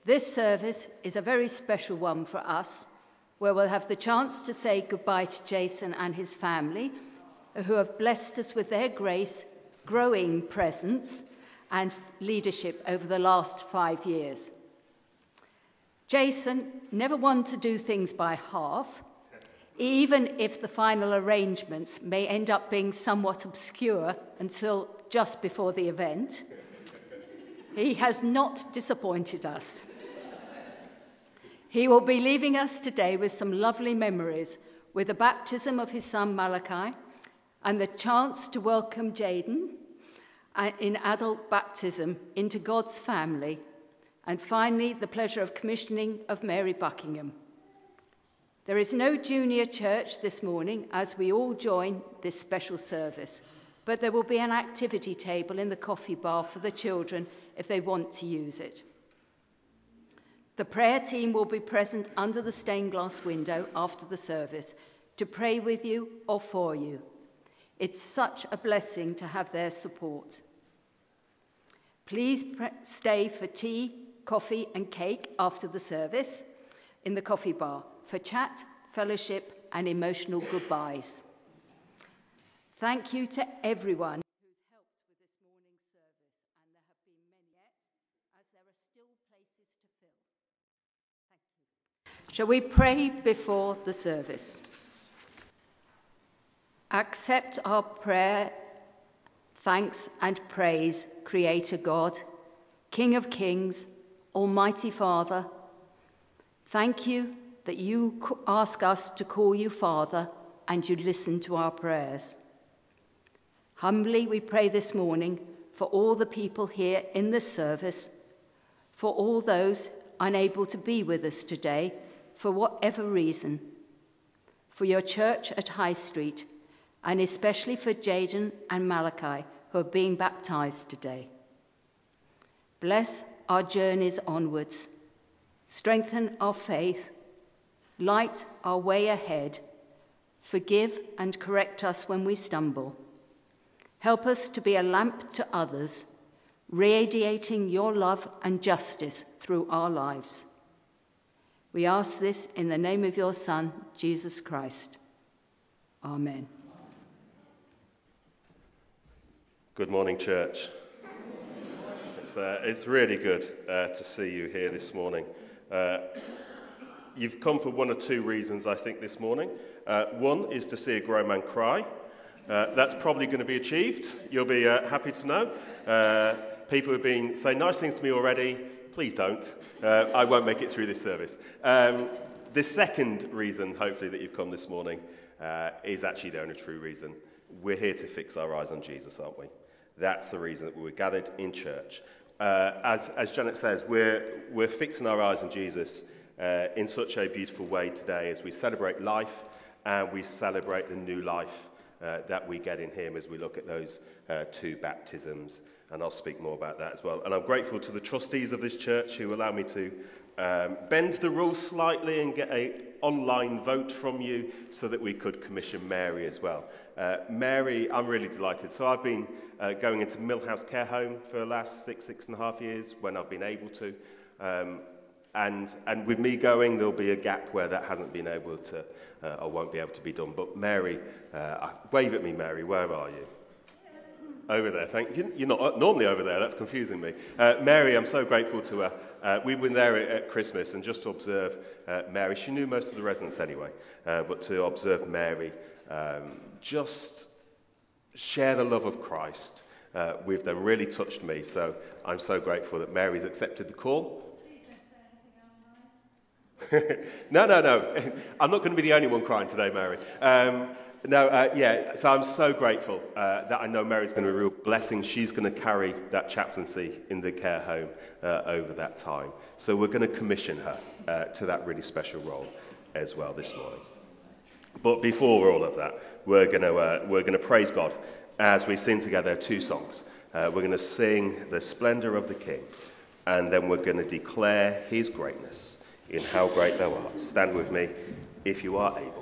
This service is a very special one for us, where we'll have the chance to say goodbye to Jason and his family, who have blessed us with their grace, growing presence, and leadership over the last 5 years. Jason never wanted to do things by half, even if the final arrangements may end up being somewhat obscure until just before the event. He has not disappointed us. He will be leaving us today with some lovely memories, with the baptism of his son Malachi and the chance to welcome Jaden in adult baptism into God's family, and finally the pleasure of commissioning of Mary Buckingham. There is no junior church this morning as we all join this special service, but there will be an activity table in the coffee bar for the children if they want to use it. The prayer team will be present under the stained glass window after the service to pray with you or for you. It's such a blessing to have their support. Please stay for tea, coffee and cake after the service in the coffee bar for chat, fellowship and emotional goodbyes. Thank you to everyone who's helped with this morning's service, and there have been many yet, as there are still places to fill. Thank you. Shall we pray before the service? Accept our prayer, thanks and praise, Creator God, King of Kings, Almighty Father. Thank you that you ask us to call you Father and you listen to our prayers. Humbly we pray this morning for all the people here in this service, for all those unable to be with us today for whatever reason, for your church at High Street, and especially for Jaden and Malachi, who are being baptized today. Bless our journeys onwards, strengthen our faith, light our way ahead, forgive and correct us when we stumble. Help us to be a lamp to others, radiating your love and justice through our lives. We ask this in the name of your Son, Jesus Christ. Amen. Good morning, church. It's really good to see you here this morning. You've come for one or two reasons, I think, this morning. One is to see a grown man cry. That's probably going to be achieved. You'll be happy to know. People have been saying nice things to me already. Please don't. I won't make it through this service. The second reason, hopefully, that you've come this morning is actually the only true reason. We're here to fix our eyes on Jesus, aren't we? That's the reason that we're gathered in church. As Janet says, we're fixing our eyes on Jesus in such a beautiful way today as we celebrate life and we celebrate the new life that we get in him as we look at those two baptisms. And I'll speak more about that as well. And I'm grateful to the trustees of this church who allow me to bend the rules slightly and get an online vote from you so that we could commission Mary as well. Mary, I'm really delighted. So I've been going into Millhouse Care Home for the last six and a half years when I've been able to. And with me going, there'll be a gap where that hasn't been able to, or won't be able to be done. But Mary, wave at me, Mary, where are you? Over there, thank you. You're not normally over there, that's confusing me. Mary, I'm so grateful to her. We were there at Christmas, and just to observe Mary, she knew most of the residents anyway, but to observe Mary, just share the love of Christ with them really touched me. So I'm so grateful that Mary's accepted the call. No. I'm not going to be the only one crying today, Mary. So I'm so grateful that I know Mary's going to be a real blessing. She's going to carry that chaplaincy in the care home over that time. So we're going to commission her to that really special role as well this morning. But before all of that, we're going to praise God as we sing together two songs. We're going to sing The Splendor of the King, and then we're going to declare his greatness in How Great Thou Art. Stand with me if you are able.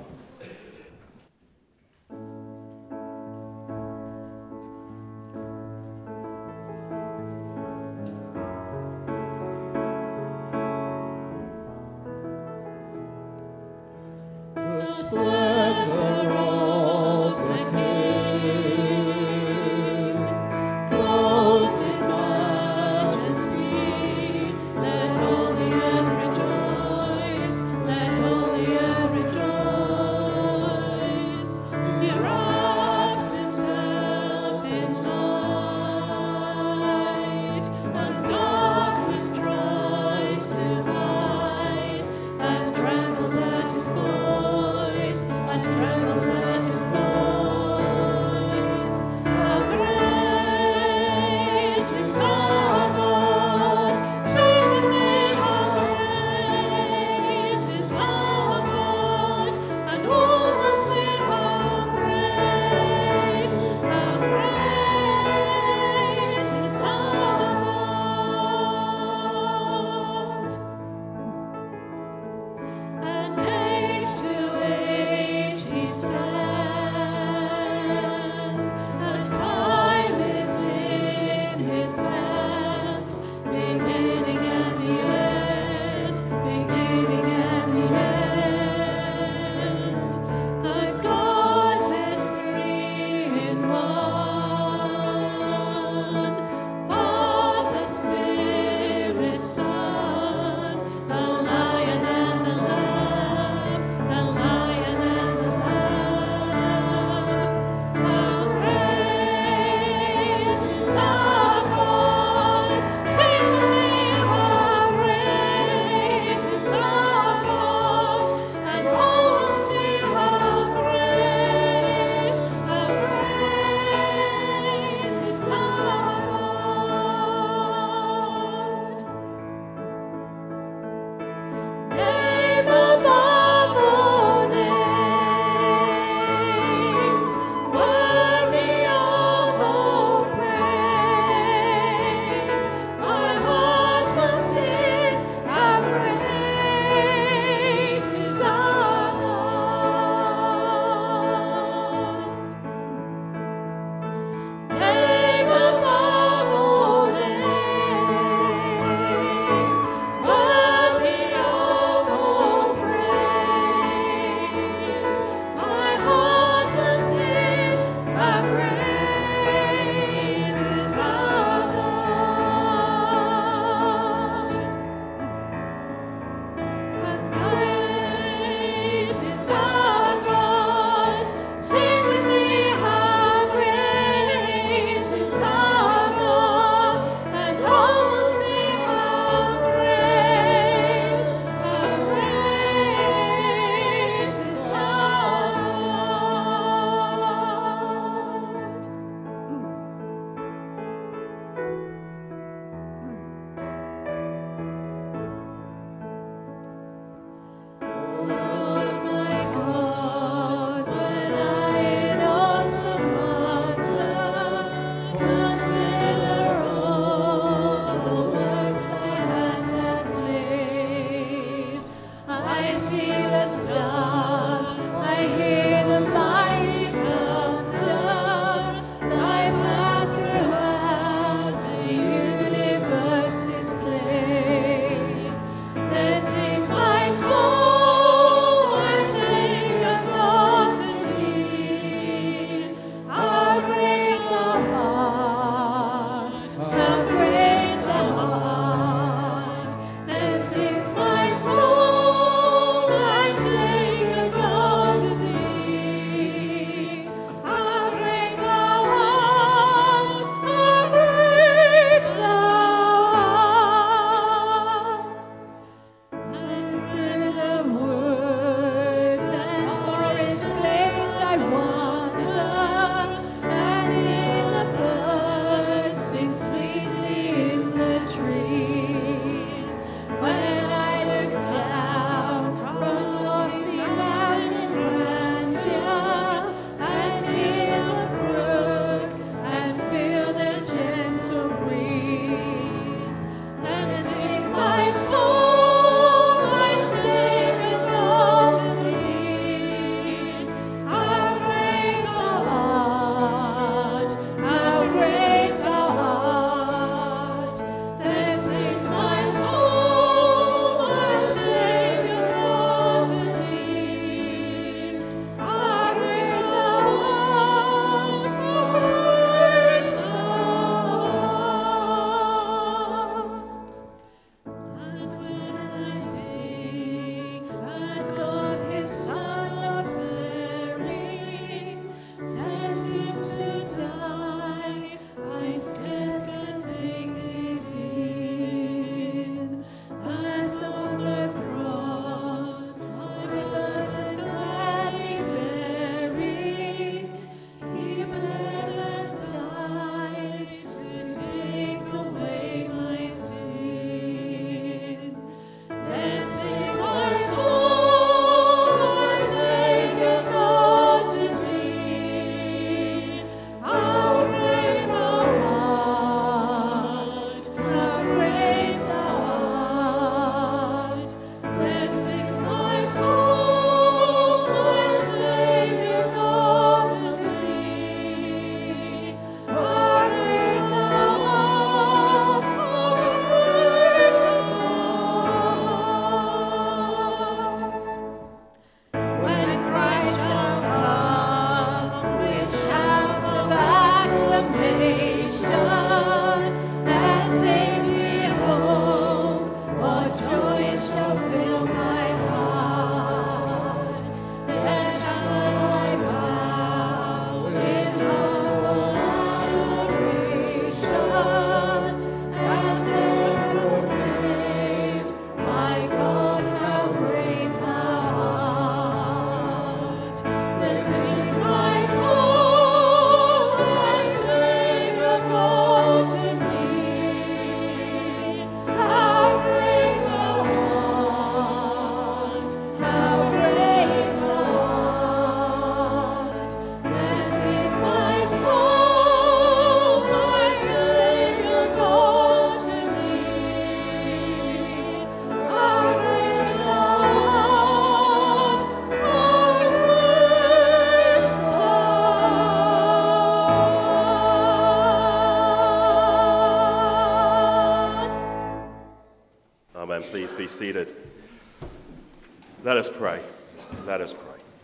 Amen. Please be seated. Let us pray. Let us pray.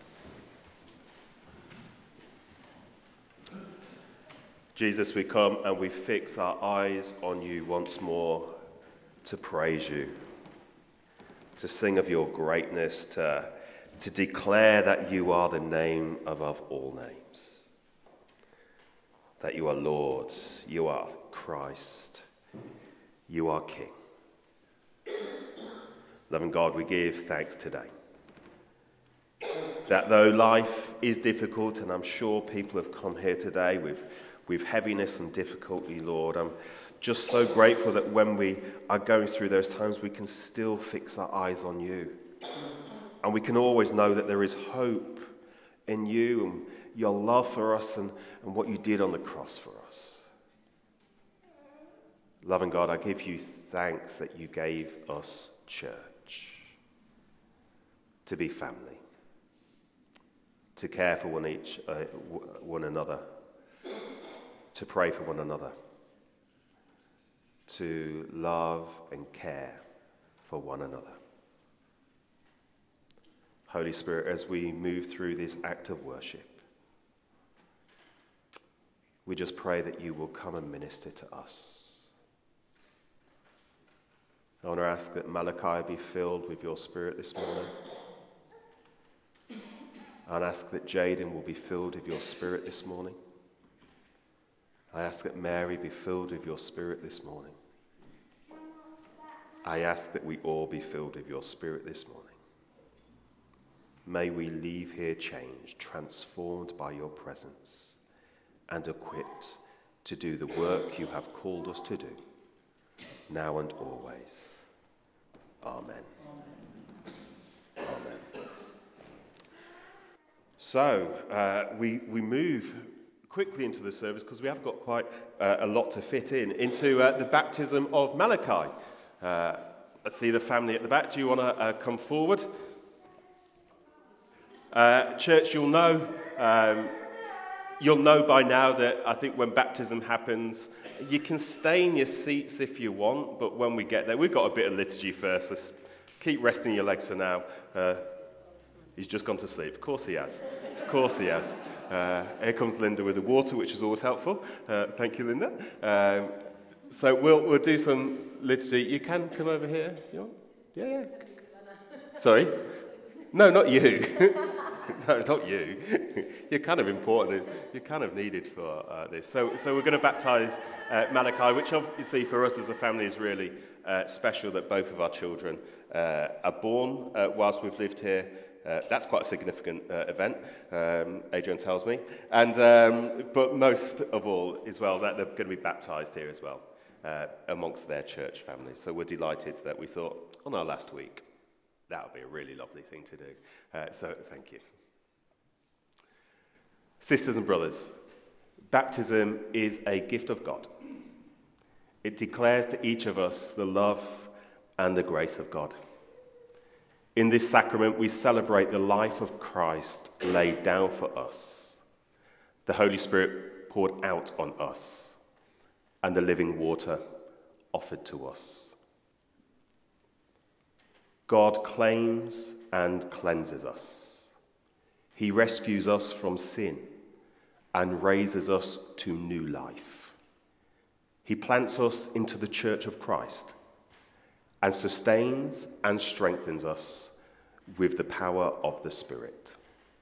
Jesus, we come and we fix our eyes on you once more to praise you, to sing of your greatness, to declare that you are the name above all names, that you are Lord, you are Christ, you are King. Loving God, we give thanks today that though life is difficult, and I'm sure people have come here today with heaviness and difficulty, Lord, I'm just so grateful that when we are going through those times, we can still fix our eyes on you. And we can always know that there is hope in you and your love for us and what you did on the cross for us. Loving God, I give you thanks that you gave us church to be family, to care for one another, to pray for one another, to love and care for one another. Holy Spirit, as we move through this act of worship, we just pray that you will come and minister to us. I want to ask that Malachi be filled with your Spirit this morning. I ask that Jaden will be filled with your Spirit this morning. I ask that Mary be filled with your Spirit this morning. I ask that we all be filled with your Spirit this morning. May we leave here changed, transformed by your presence, and equipped to do the work you have called us to do, now and always. Amen. Amen. So, we move quickly into the service because we have got quite a lot to fit into the baptism of Malachi. I see the family at the back. Do you want to come forward? Church, you'll know by now that I think when baptism happens, you can stay in your seats if you want, but when we get there, we've got a bit of liturgy first. So keep resting your legs for now. He's just gone to sleep. Of course he has. Of course he has. Here comes Linda with the water, which is always helpful. Thank you, Linda. So we'll do some liturgy. You can come over here. You want? Yeah. Sorry? No, not you. No, not you. You're kind of important. You're kind of needed for this. So we're going to baptise Malachi, which obviously for us as a family is really special that both of our children are born whilst we've lived here. That's quite a significant event, Adrian tells me. And but most of all, as well, that they're going to be baptised here as well amongst their church families. So we're delighted that we thought on our last week that would be a really lovely thing to do. So thank you. Sisters and brothers, baptism is a gift of God. It declares to each of us the love and the grace of God. In this sacrament, we celebrate the life of Christ laid down for us, the Holy Spirit poured out on us, and the living water offered to us. God claims and cleanses us. He rescues us from sin and raises us to new life. He plants us into the church of Christ and sustains and strengthens us with the power of the Spirit.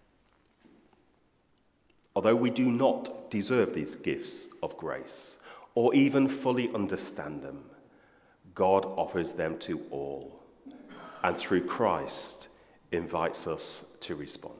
Although we do not deserve these gifts of grace or even fully understand them, God offers them to all, and through Christ invites us to respond.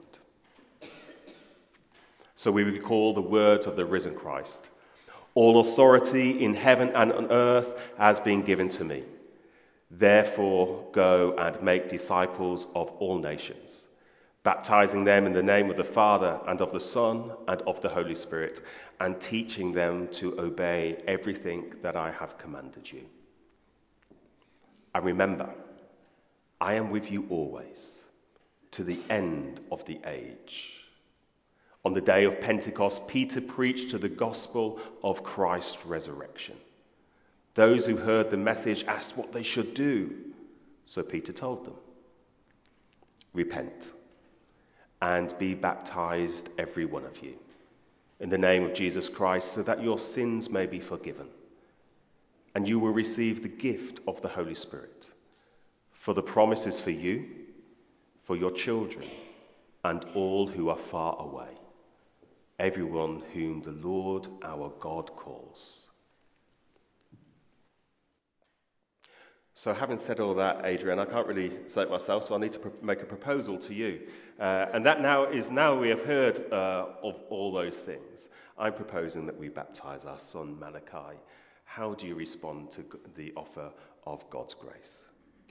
So we recall the words of the risen Christ. All authority in heaven and on earth has been given to me. Therefore, go and make disciples of all nations, baptizing them in the name of the Father and of the Son and of the Holy Spirit, and teaching them to obey everything that I have commanded you. And remember, I am with you always, to the end of the age. On the day of Pentecost, Peter preached to the gospel of Christ's resurrection. Those who heard the message asked what they should do. So Peter told them, "Repent and be baptized, every one of you, in the name of Jesus Christ, so that your sins may be forgiven. And you will receive the gift of the Holy Spirit. For the promise is for you, for your children, and all who are far away, everyone whom the Lord our God calls." So having said all that, Adrian, I can't really say it myself, so I need to make a proposal to you. And that now we have heard of all those things, I'm proposing that we baptize our son Malachi. How do you respond to the offer of God's grace?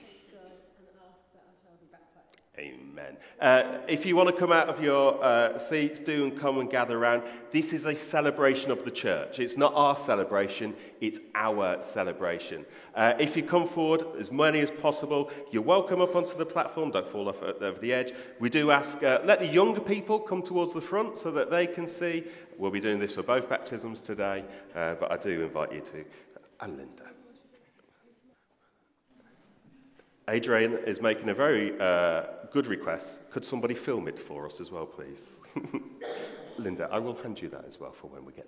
Amen. If you want to come out of your seats, do and come and gather around. This is a celebration of the church. It's not our celebration, it's our celebration. If you come forward, as many as possible, you're welcome up onto the platform. Don't fall off over the edge. We do ask, let the younger people come towards the front so that they can see. We'll be doing this for both baptisms today, but I do invite you to. And Linda. Adrian is making a very good request. Could somebody film it for us as well, please? Linda, I will hand you that as well for when we get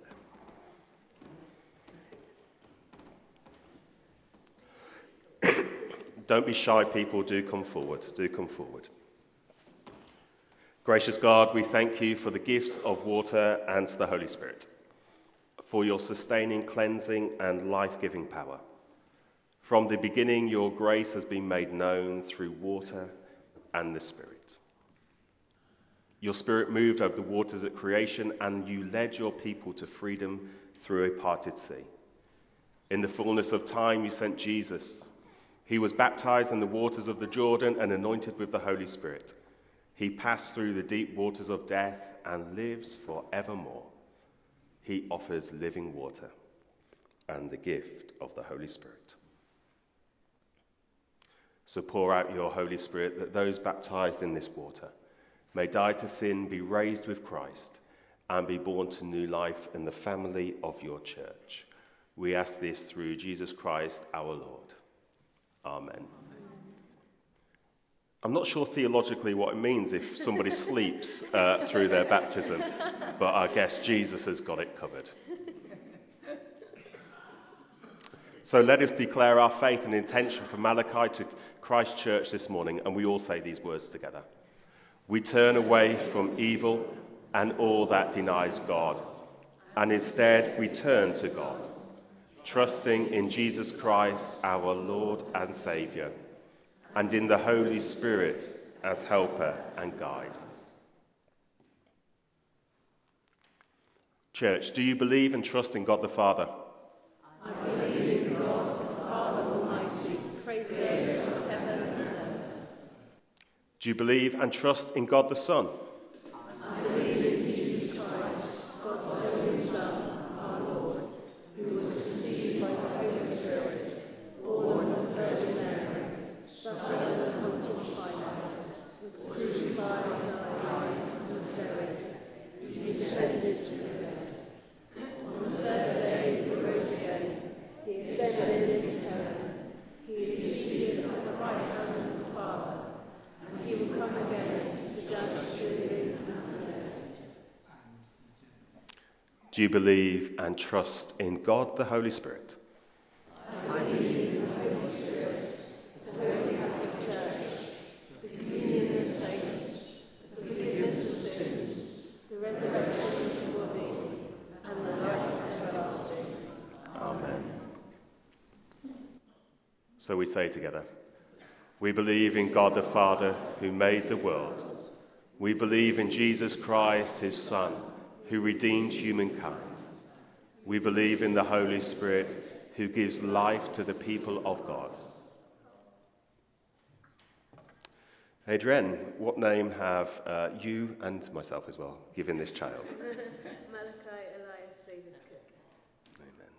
there. Don't be shy, people. Do come forward. Do come forward. Gracious God, we thank you for the gifts of water and the Holy Spirit, for your sustaining, cleansing, and life-giving power. From the beginning, your grace has been made known through water and the Spirit. Your Spirit moved over the waters at creation, and you led your people to freedom through a parted sea. In the fullness of time, you sent Jesus. He was baptized in the waters of the Jordan and anointed with the Holy Spirit. He passed through the deep waters of death and lives forevermore. He offers living water and the gift of the Holy Spirit. So pour out your Holy Spirit that those baptized in this water may die to sin, be raised with Christ, and be born to new life in the family of your church. We ask this through Jesus Christ our Lord. Amen. I'm not sure theologically what it means if somebody sleeps through their baptism, but I guess Jesus has got it covered. So let us declare our faith and intention for Malachi to Christ Church this morning, and we all say these words together. We turn away from evil and all that denies God, and instead we turn to God, trusting in Jesus Christ, our Lord and Saviour, and in the Holy Spirit as helper and guide. Church, do you believe and trust in God the Father? I believe in God the Father Almighty, creator of heaven and earth. Do you believe and trust in God the Son? I believe in Jesus Christ, God's only Son, our Lord, who was conceived by the Holy Spirit, born of the Virgin Mary, suffered under Pontius Pilate, was crucified, died, and was buried. He descended to the dead. On the third day he rose again. He ascended into heaven. He is seated at the right hand of the Father, and he will come again to judge the living and the dead. Do you believe and trust in God the Holy Spirit? I believe in the Holy Spirit, the Holy Catholic Church, the communion of saints, the forgiveness of sins, the resurrection of the body, and the life everlasting. Amen. So we say together, we believe in God the Father who made the world. We believe in Jesus Christ, his Son, who redeemed humankind. We believe in the Holy Spirit who gives life to the people of God. Adrienne, what name have you and myself as well given this child? Malachi Elias Davis Cook. Amen.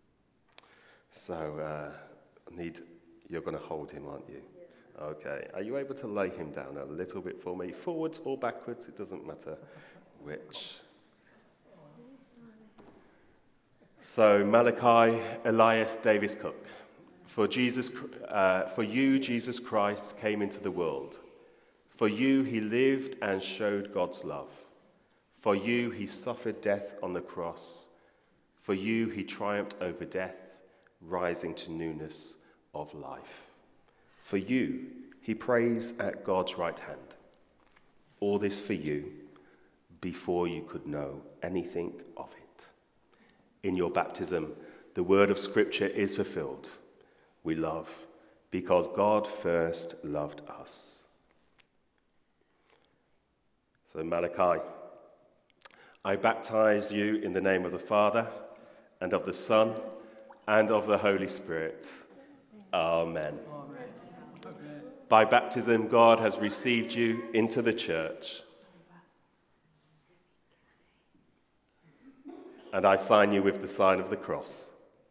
So you're going to hold him, aren't you? Yeah. Okay. Are you able to lay him down a little bit for me? Forwards or backwards, it doesn't matter which. So Malachi Elias Davis Cook, For you, Jesus Christ, came into the world. For you, he lived and showed God's love. For you, he suffered death on the cross. For you, he triumphed over death, rising to newness of life. For you, he prays at God's right hand. All this for you, before you could know anything of it. In your baptism, the word of Scripture is fulfilled. We love because God first loved us. So Malachi, I baptize you in the name of the Father, and of the Son, and of the Holy Spirit. Amen. By baptism, God has received you into the church. And I sign you with the sign of the cross,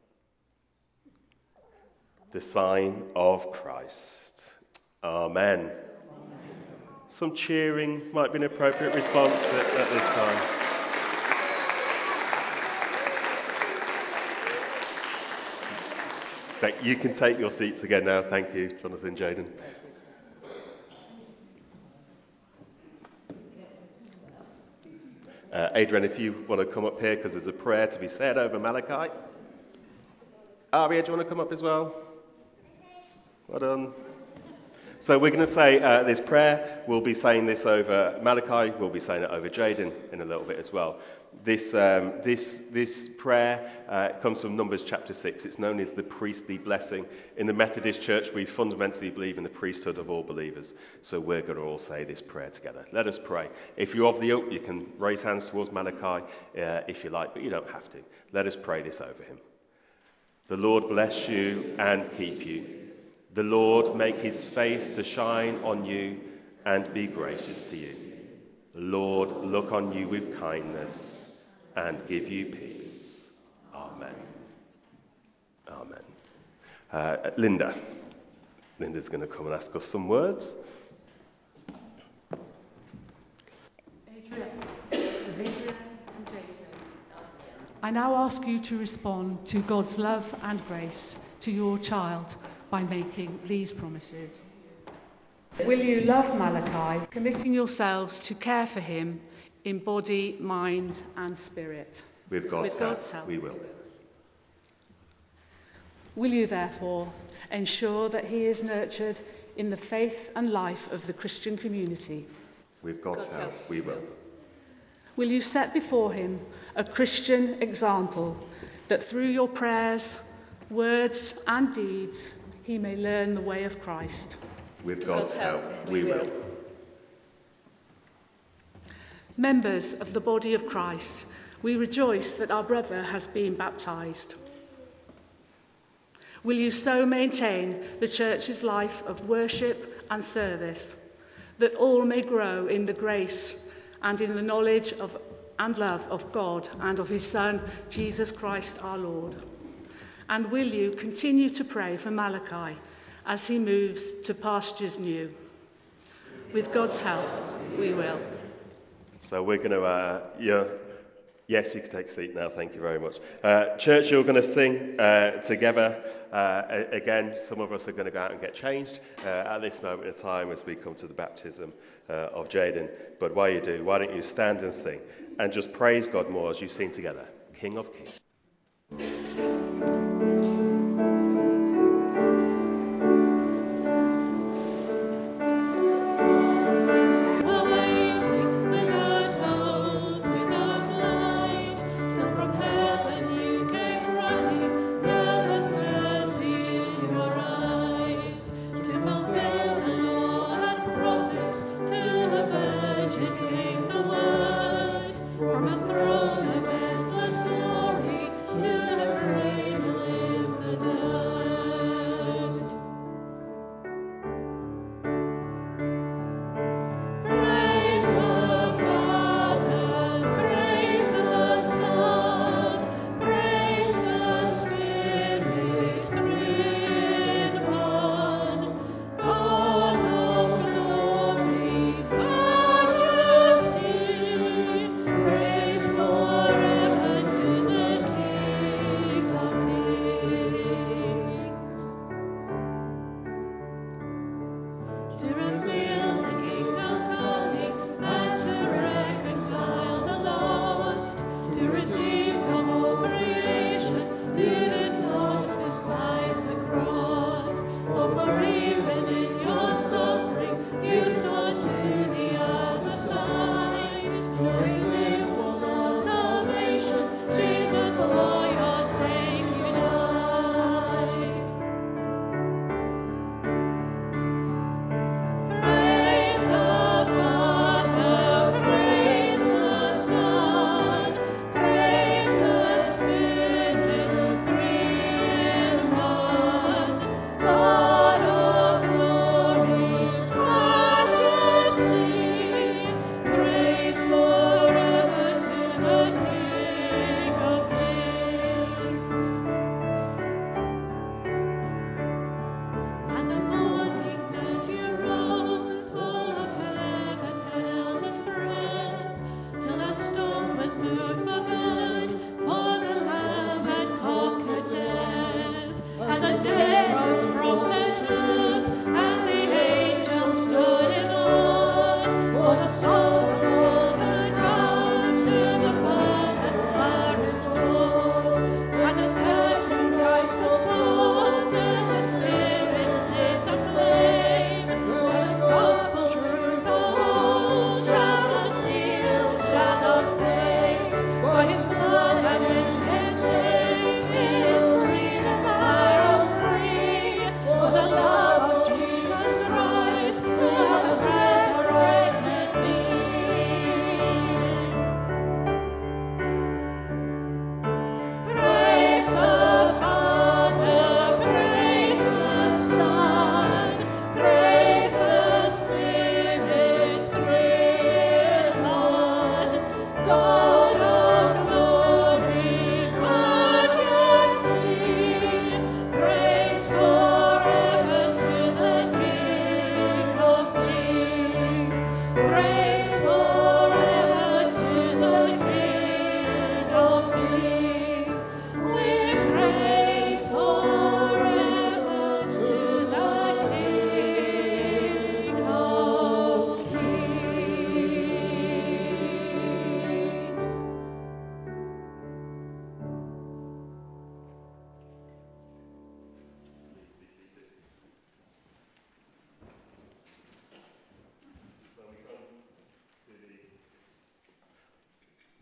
the sign of Christ. Amen. Some cheering might be an appropriate response at this time. You can take your seats again now. Thank you, Jonathan, Jaden. Adrian, if you want to come up here, because there's a prayer to be said over Malachi. Aria, do you want to come up as well? Well done. So we're going to say this prayer. We'll be saying this over Malachi. We'll be saying it over Jaden in a little bit as well. This prayer comes from Numbers chapter 6. It's known as the priestly blessing. In the Methodist Church, we fundamentally believe in the priesthood of all believers. So we're going to all say this prayer together. Let us pray. If you're of the ilk, you can raise hands towards Malachi if you like, but you don't have to. Let us pray this over him. The Lord bless you and keep you. The Lord make his face to shine on you and be gracious to you. The Lord look on you with kindness and give you peace. Amen. Amen. Linda's going to come and ask us some words. Adrian and Jason, I now ask you to respond to God's love and grace to your child by making these promises. Will you love Malachi, committing yourselves to care for him in body, mind and spirit? With God's help, we will. Will you therefore ensure that he is nurtured in the faith and life of the Christian community? With God's help, we will. Will you set before him a Christian example that through your prayers, words and deeds he may learn the way of Christ? With God's help, we will. Members of the body of Christ, we rejoice that our brother has been baptised. Will you so maintain the church's life of worship and service, that all may grow in the grace and in the knowledge of and love of God and of his Son, Jesus Christ our Lord? And will you continue to pray for Malachi as he moves to pastures new? With God's help, we will. So we're going to, yes, you can take a seat now, thank you very much. Church, you're going to sing together. Again, some of us are going to go out and get changed at this moment in time as we come to the baptism of Jaden. But while you do, why don't you stand and sing and just praise God more as you sing together, King of Kings. From a throne of endless glory.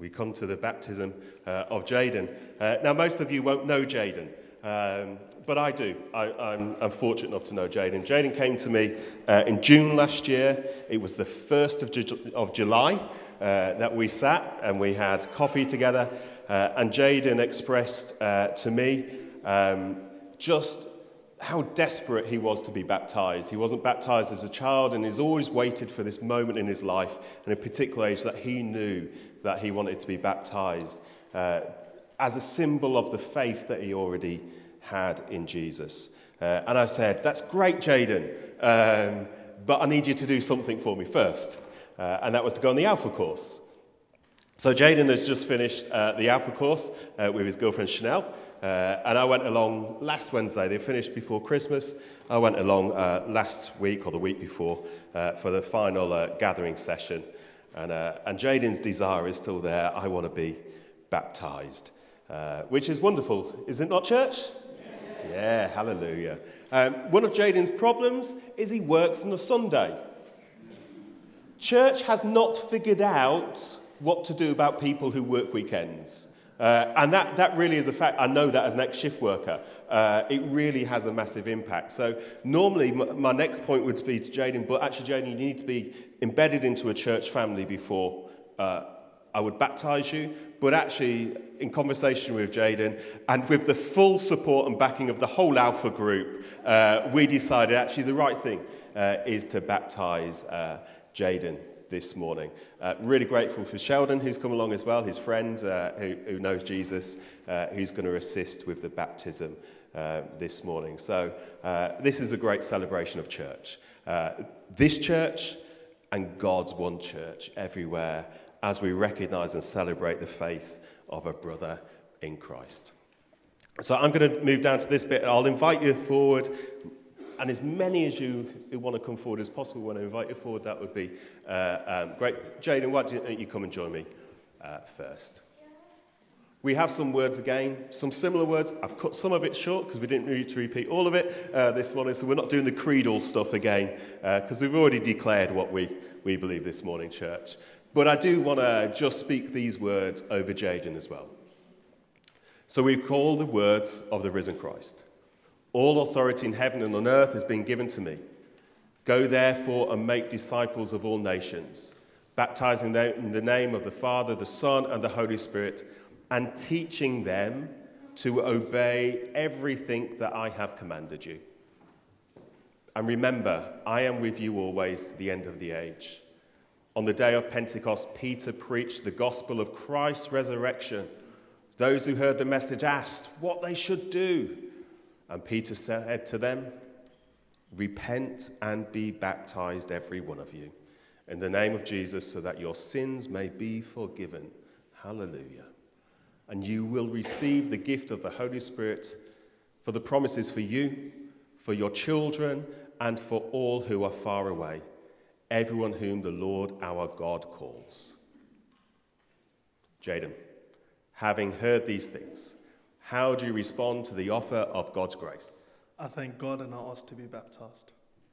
we come to the baptism of Jaden. Now, most of you won't know Jaden, but I do. I'm fortunate enough to know Jaden. Jaden came to me in June last year. It was the 1st of July that we sat and we had coffee together, and Jaden expressed to me just how desperate he was to be baptized. He wasn't baptized as a child, and he's always waited for this moment in his life, and in particular age that he knew that he wanted to be baptized as a symbol of the faith that he already had in Jesus. And I said, that's great, Jaden, but I need you to do something for me first. And that was to go on the Alpha course. So Jaden has just finished the Alpha course with his girlfriend Chanel. And I went along last Wednesday. They finished before Christmas. I went along last week or the week before for the final gathering session. And Jaden's desire is still there. I want to be baptized, which is wonderful. Is it not, church? Yes. Yeah, hallelujah. One of Jaden's problems is he works on a Sunday. Church has not figured out what to do about people who work weekends. And that really is a fact. I know that as an ex-shift worker. It really has a massive impact. So normally my next point would be to Jaden, but actually, Jaden, you need to be embedded into a church family before I would baptize you. But actually, in conversation with Jaden and with the full support and backing of the whole Alpha group, we decided actually the right thing is to baptize Jaden this morning. Really grateful for Sheldon, who's come along as well, his friend who knows Jesus, who's going to assist with the baptism this morning. So this is a great celebration of church. This church and God's one church everywhere as we recognize and celebrate the faith of a brother in Christ. So I'm going to move down to this bit. I'll invite you forward. And as many as you who want to come forward as possible, when I invite you forward, that would be great. Jaden, why don't you come and join me first? We have some words again, some similar words. I've cut some of it short because we didn't need to repeat all of it this morning, so we're not doing the creedal stuff again because we've already declared what we believe this morning, church. But I do want to just speak these words over Jaden as well. So we've called the words of the risen Christ. All authority in heaven and on earth has been given to me. Go therefore and make disciples of all nations, baptizing them in the name of the Father, the Son, and the Holy Spirit, and teaching them to obey everything that I have commanded you. And remember, I am with you always to the end of the age. On the day of Pentecost, Peter preached the gospel of Christ's resurrection. Those who heard the message asked what they should do. And Peter said to them, repent and be baptized, every one of you, in the name of Jesus, so that your sins may be forgiven. Hallelujah. And you will receive the gift of the Holy Spirit, for the promises for you, for your children, and for all who are far away, everyone whom the Lord our God calls. Jaden, having heard these things, how do you respond to the offer of God's grace? I thank God and I ask to be baptized.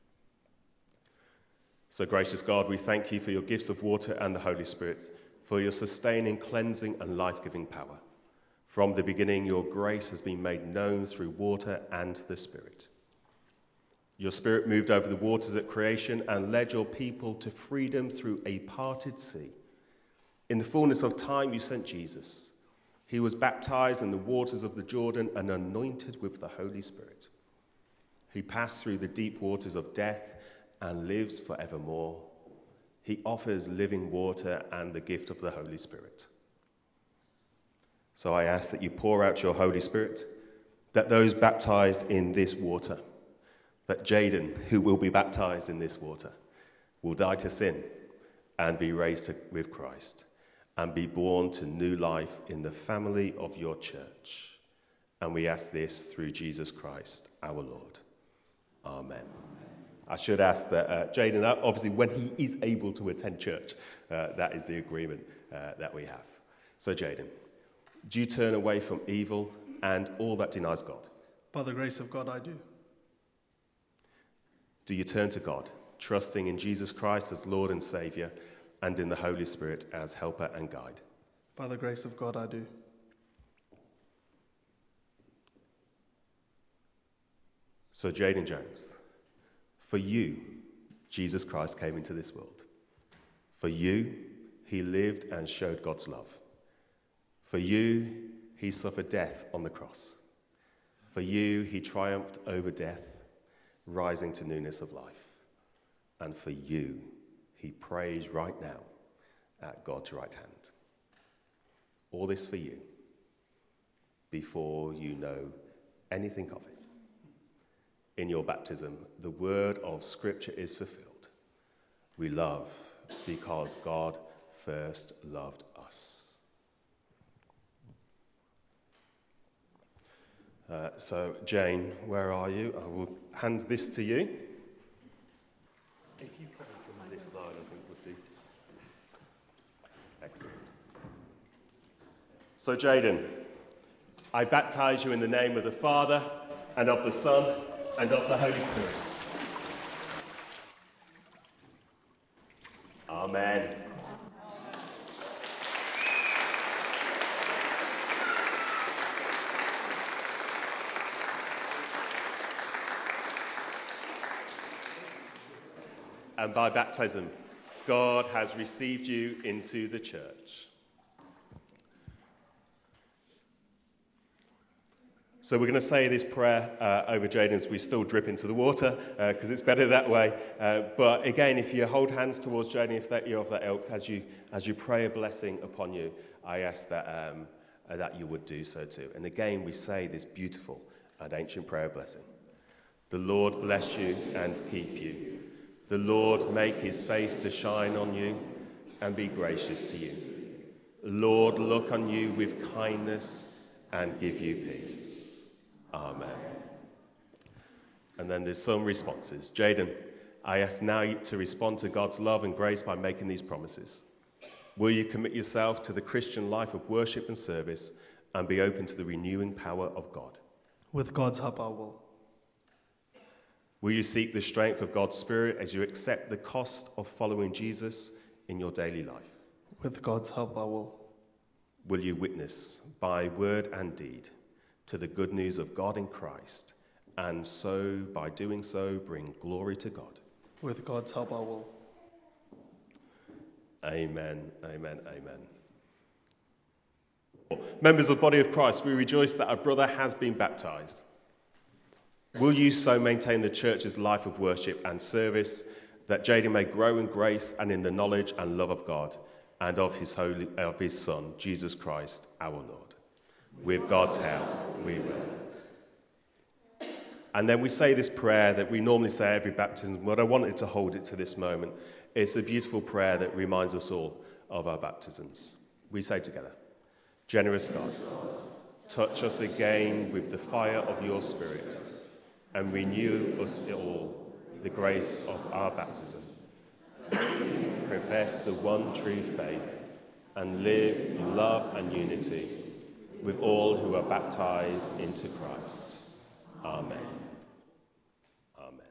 So gracious God, we thank you for your gifts of water and the Holy Spirit, for your sustaining, cleansing and life-giving power. From the beginning, your grace has been made known through water and the Spirit. Your Spirit moved over the waters at creation and led your people to freedom through a parted sea. In the fullness of time, you sent Jesus. He was baptized in the waters of the Jordan and anointed with the Holy Spirit. He passed through the deep waters of death and lives forevermore. He offers living water and the gift of the Holy Spirit. So I ask that you pour out your Holy Spirit, that those baptized in this water, that Jaden, who will be baptized in this water, will die to sin and be raised with Christ, and be born to new life in the family of your church. And we ask this through Jesus Christ, our Lord. Amen. I should ask that Jaden, obviously, when he is able to attend church, that is the agreement that we have. So, Jaden, do you turn away from evil and all that denies God? By the grace of God, I do. Do you turn to God, trusting in Jesus Christ as Lord and Saviour, and in the Holy Spirit as helper and guide? By the grace of God, I do. So, Jaden Jones, for you, Jesus Christ came into this world. For you, he lived and showed God's love. For you, he suffered death on the cross. For you, he triumphed over death, rising to newness of life. And for you, he prays right now at God's right hand. All this for you, before you know anything of it. In your baptism, the word of Scripture is fulfilled. We love because God first loved us. So, Jane, where are you? I will hand this to you. If you probably come on this side, I think would be excellent. So, Jaden, I baptize you in the name of the Father, and of the Son, and of the Holy Spirit. Amen. And by baptism, God has received you into the church. So we're going to say this prayer over Jaden as we still drip into the water, because it's better that way. But again, if you hold hands towards Jaden, if that you're of that ilk, as you pray a blessing upon you, I ask that you would do so too. And again, we say this beautiful and ancient prayer blessing. The Lord bless you and keep you. The Lord make his face to shine on you and be gracious to you. The Lord look on you with kindness and give you peace. Amen. And then there's some responses. Jaden, I ask now to respond to God's love and grace by making these promises. Will you commit yourself to the Christian life of worship and service and be open to the renewing power of God? With God's help, I will. Will you seek the strength of God's Spirit as you accept the cost of following Jesus in your daily life? With God's help, I will. Will you witness by word and deed to the good news of God in Christ, and so, by doing so, bring glory to God? With God's help, I will. Amen, amen, amen. Members of the body of Christ, we rejoice that our brother has been baptized. Will you so maintain the church's life of worship and service, that Jaden may grow in grace and in the knowledge and love of God and of his Son, Jesus Christ, our Lord? With God's help, we will. And then we say this prayer that we normally say every baptism, but I wanted to hold it to this moment. It's a beautiful prayer that reminds us all of our baptisms. We say together, generous God, touch us again with the fire of your Spirit and renew us all the grace of our baptism. Profess the one true faith and live in love and unity with all who are baptized into Christ. Amen. Amen.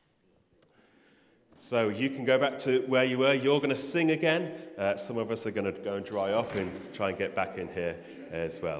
So you can go back to where you were. You're going to sing again. Some of us are going to go and dry off and try and get back in here as well.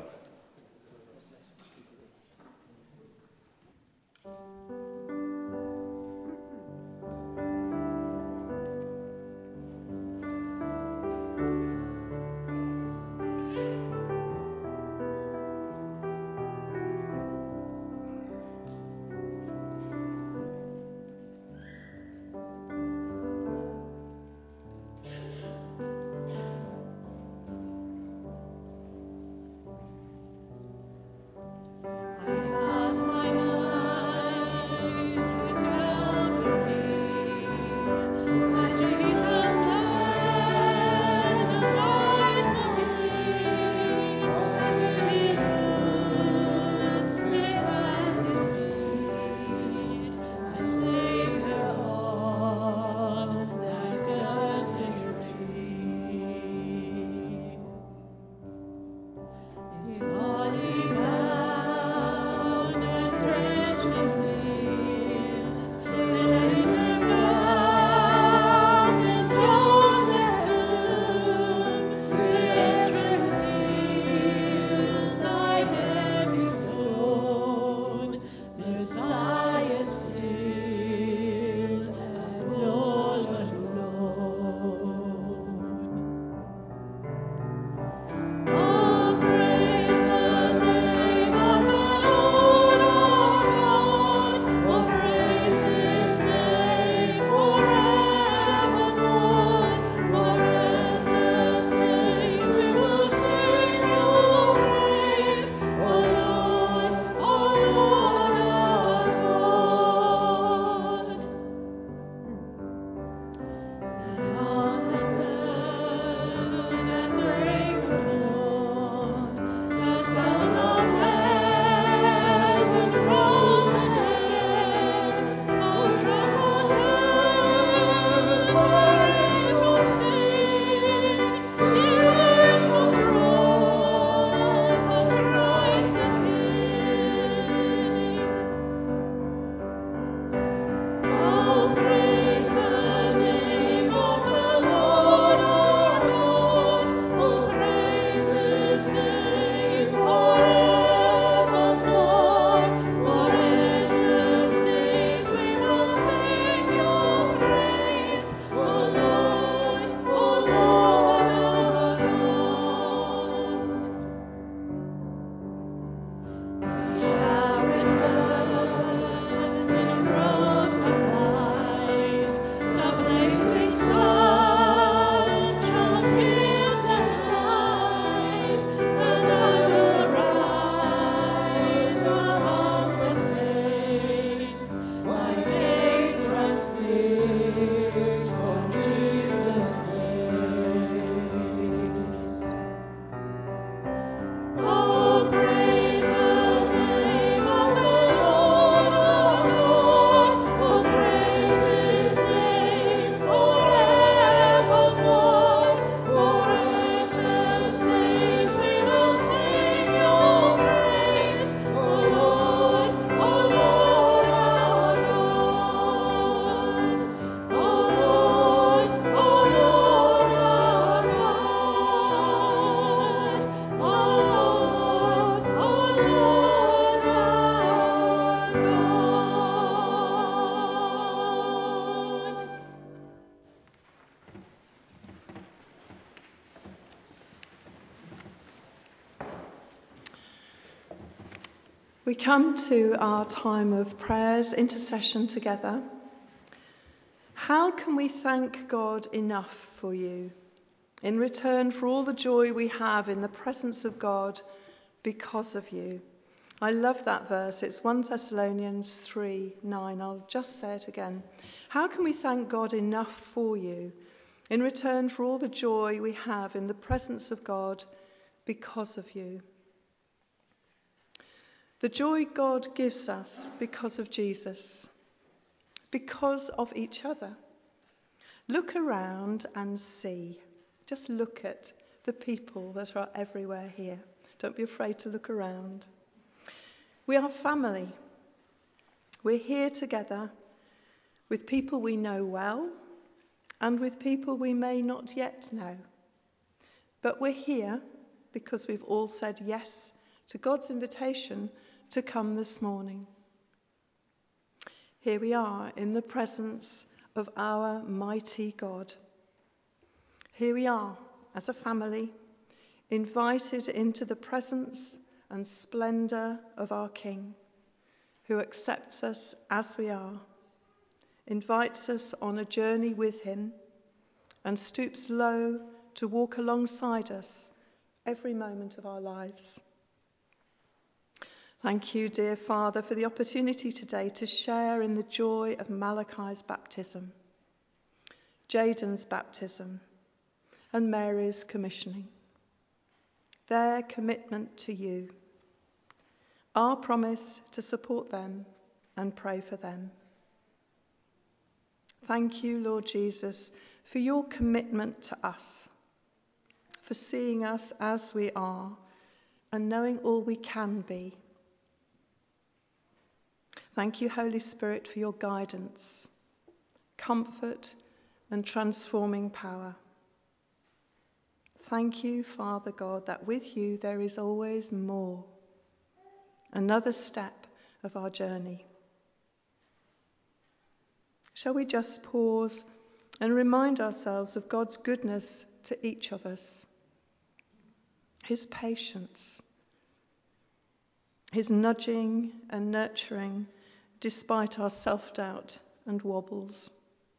We come to our time of prayers, intercession together. How can we thank God enough for you in return for all the joy we have in the presence of God because of you? I love that verse. It's 1 Thessalonians 3:9. I'll just say it again. How can we thank God enough for you in return for all the joy we have in the presence of God because of you? The joy God gives us because of Jesus, because of each other. Look around and see. Just look at the people that are everywhere here. Don't be afraid to look around. We are family. We're here together with people we know well and with people we may not yet know. But we're here because we've all said yes to God's invitation to come this morning. Here we are in the presence of our mighty God. Here we are as a family, invited into the presence and splendour of our King, who accepts us as we are, invites us on a journey with him, and stoops low to walk alongside us every moment of our lives. Thank you, dear Father, for the opportunity today to share in the joy of Malachi's baptism, Jaden's baptism, and Mary's commissioning. Their commitment to you, our promise to support them and pray for them. Thank you, Lord Jesus, for your commitment to us, for seeing us as we are and knowing all we can be. Thank you, Holy Spirit, for your guidance, comfort, and transforming power. Thank you, Father God, that with you there is always more, another step of our journey. Shall we just pause and remind ourselves of God's goodness to each of us, his patience, his nudging and nurturing despite our self-doubt and wobbles,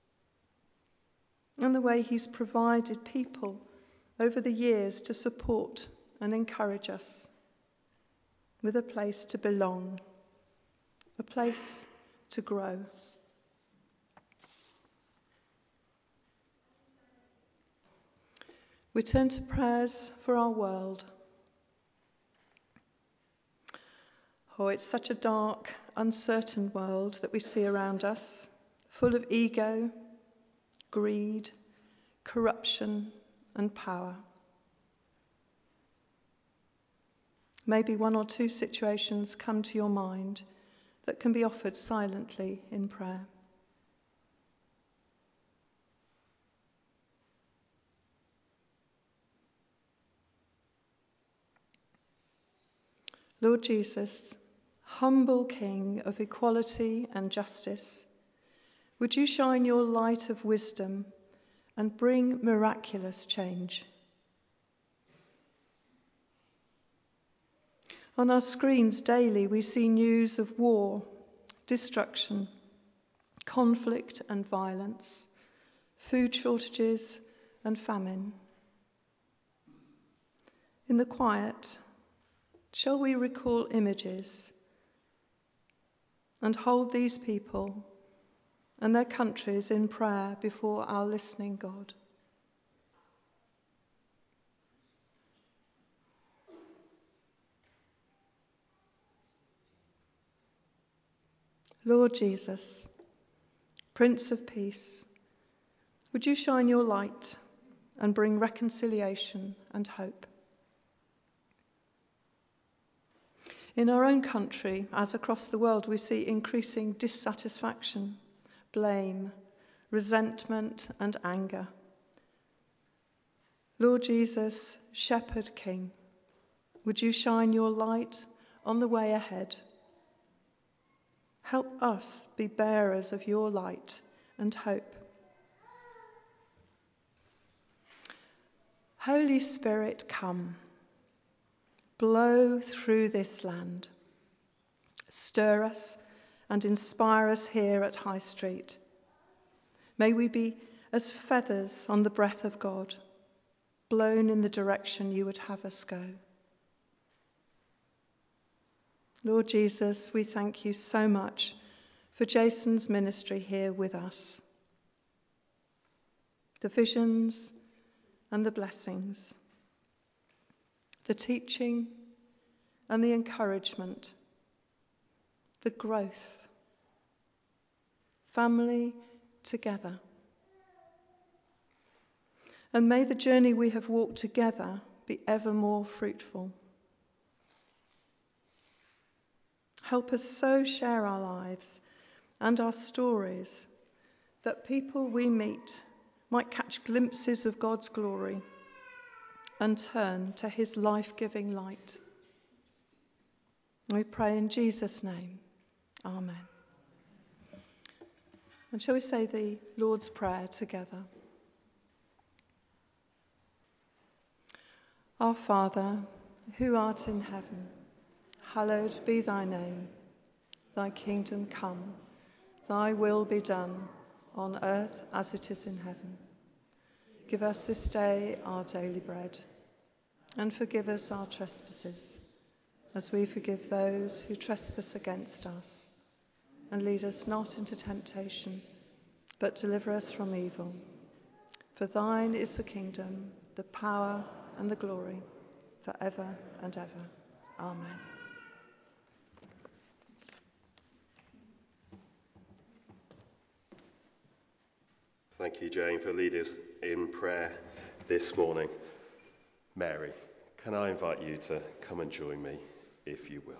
and the way he's provided people over the years to support and encourage us with a place to belong, a place to grow. We turn to prayers for our world. Oh, it's such a dark, uncertain world that we see around us, full of ego, greed, corruption, and power. Maybe one or two situations come to your mind that can be offered silently in prayer. Lord Jesus, humble King of equality and justice, would you shine your light of wisdom and bring miraculous change? On our screens daily we see news of war, destruction, conflict and violence, food shortages and famine. In the quiet, shall we recall images and hold these people and their countries in prayer before our listening God? Lord Jesus, Prince of Peace, would you shine your light and bring reconciliation and hope? In our own country, as across the world, we see increasing dissatisfaction, blame, resentment, and anger. Lord Jesus, Shepherd King, would you shine your light on the way ahead? Help us be bearers of your light and hope. Holy Spirit, come. Blow through this land. Stir us and inspire us here at High Street. May we be as feathers on the breath of God, blown in the direction you would have us go. Lord Jesus, we thank you so much for Jason's ministry here with us. The visions and the blessings, the teaching and the encouragement, the growth, family together. And may the journey we have walked together be ever more fruitful. Help us so share our lives and our stories that people we meet might catch glimpses of God's glory and turn to his life-giving light. We pray in Jesus' name. Amen. And shall we say the Lord's Prayer together? Our Father, who art in heaven, hallowed be thy name. Thy kingdom come, thy will be done, on earth as it is in heaven. Give us this day our daily bread, and forgive us our trespasses, as we forgive those who trespass against us. And lead us not into temptation, but deliver us from evil. For thine is the kingdom, the power, and the glory, forever and ever. Amen. Thank you, Jane, for leading us in prayer this morning. Mary, can I invite you to come and join me, if you will?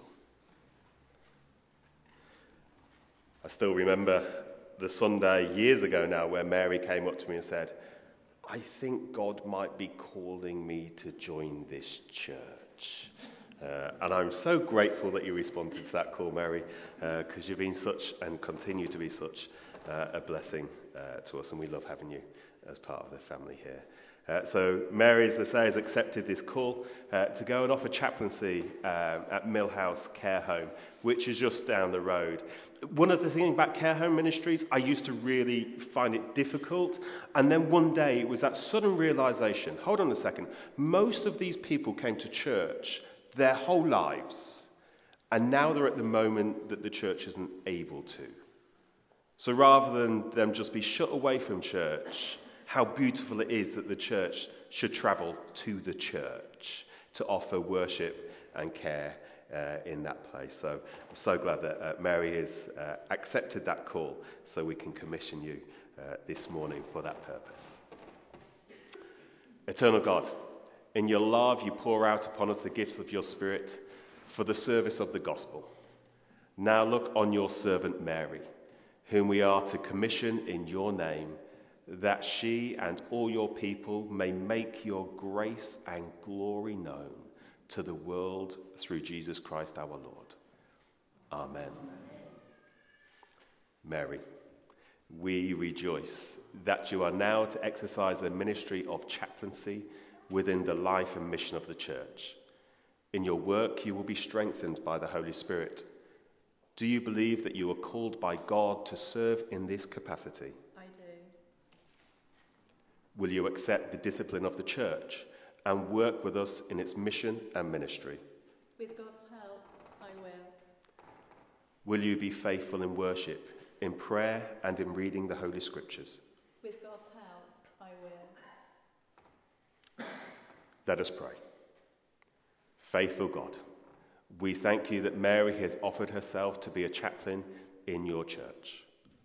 I still remember the Sunday years ago now where Mary came up to me and said, I think God might be calling me to join this church. And I'm so grateful that you responded to that call, Mary, because you've been such and continue to be such a blessing to us, and we love having you as part of the family here. So Mary, as I say, has accepted this call to go and offer chaplaincy at Millhouse Care Home, which is just down the road. One of the things about care home ministries, I used to really find it difficult. And then one day it was that sudden realization, hold on a second, most of these people came to church their whole lives, and now they're at the moment that the church isn't able to. So rather than them just be shut away from church, how beautiful it is that the church should travel to the church to offer worship and care in that place. So I'm so glad that Mary has accepted that call so we can commission you this morning for that purpose. Eternal God, in your love you pour out upon us the gifts of your Spirit for the service of the gospel. Now look on your servant Mary, whom we are to commission in your name, that she and all your people may make your grace and glory known to the world through Jesus Christ our Lord. Amen. Mary, we rejoice that you are now to exercise the ministry of chaplaincy within the life and mission of the church. In your work you will be strengthened by the Holy Spirit. Do you believe that you are called by God to serve in this capacity? I do. Will you accept the discipline of the church and work with us in its mission and ministry? With God's help, I will. Will you be faithful in worship, in prayer, and in reading the Holy Scriptures? With God's help, I will. Let us pray. Faithful God, we thank you that Mary has offered herself to be a chaplain in your church.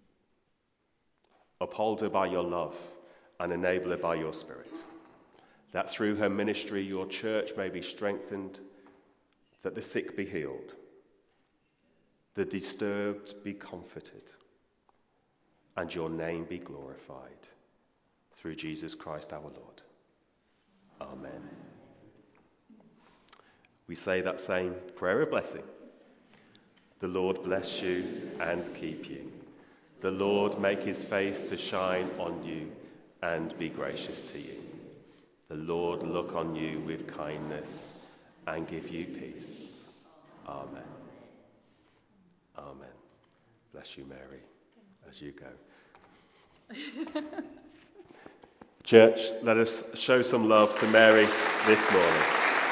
Uphold her by your love and enable her by your Spirit, that through her ministry your church may be strengthened, that the sick be healed, the disturbed be comforted, and your name be glorified. Through Jesus Christ our Lord. Amen. We say that same prayer of blessing. The Lord bless you and keep you. The Lord make his face to shine on you and be gracious to you. The Lord look on you with kindness and give you peace. Amen. Amen. Bless you, Mary, as you go. Church, let us show some love to Mary this morning.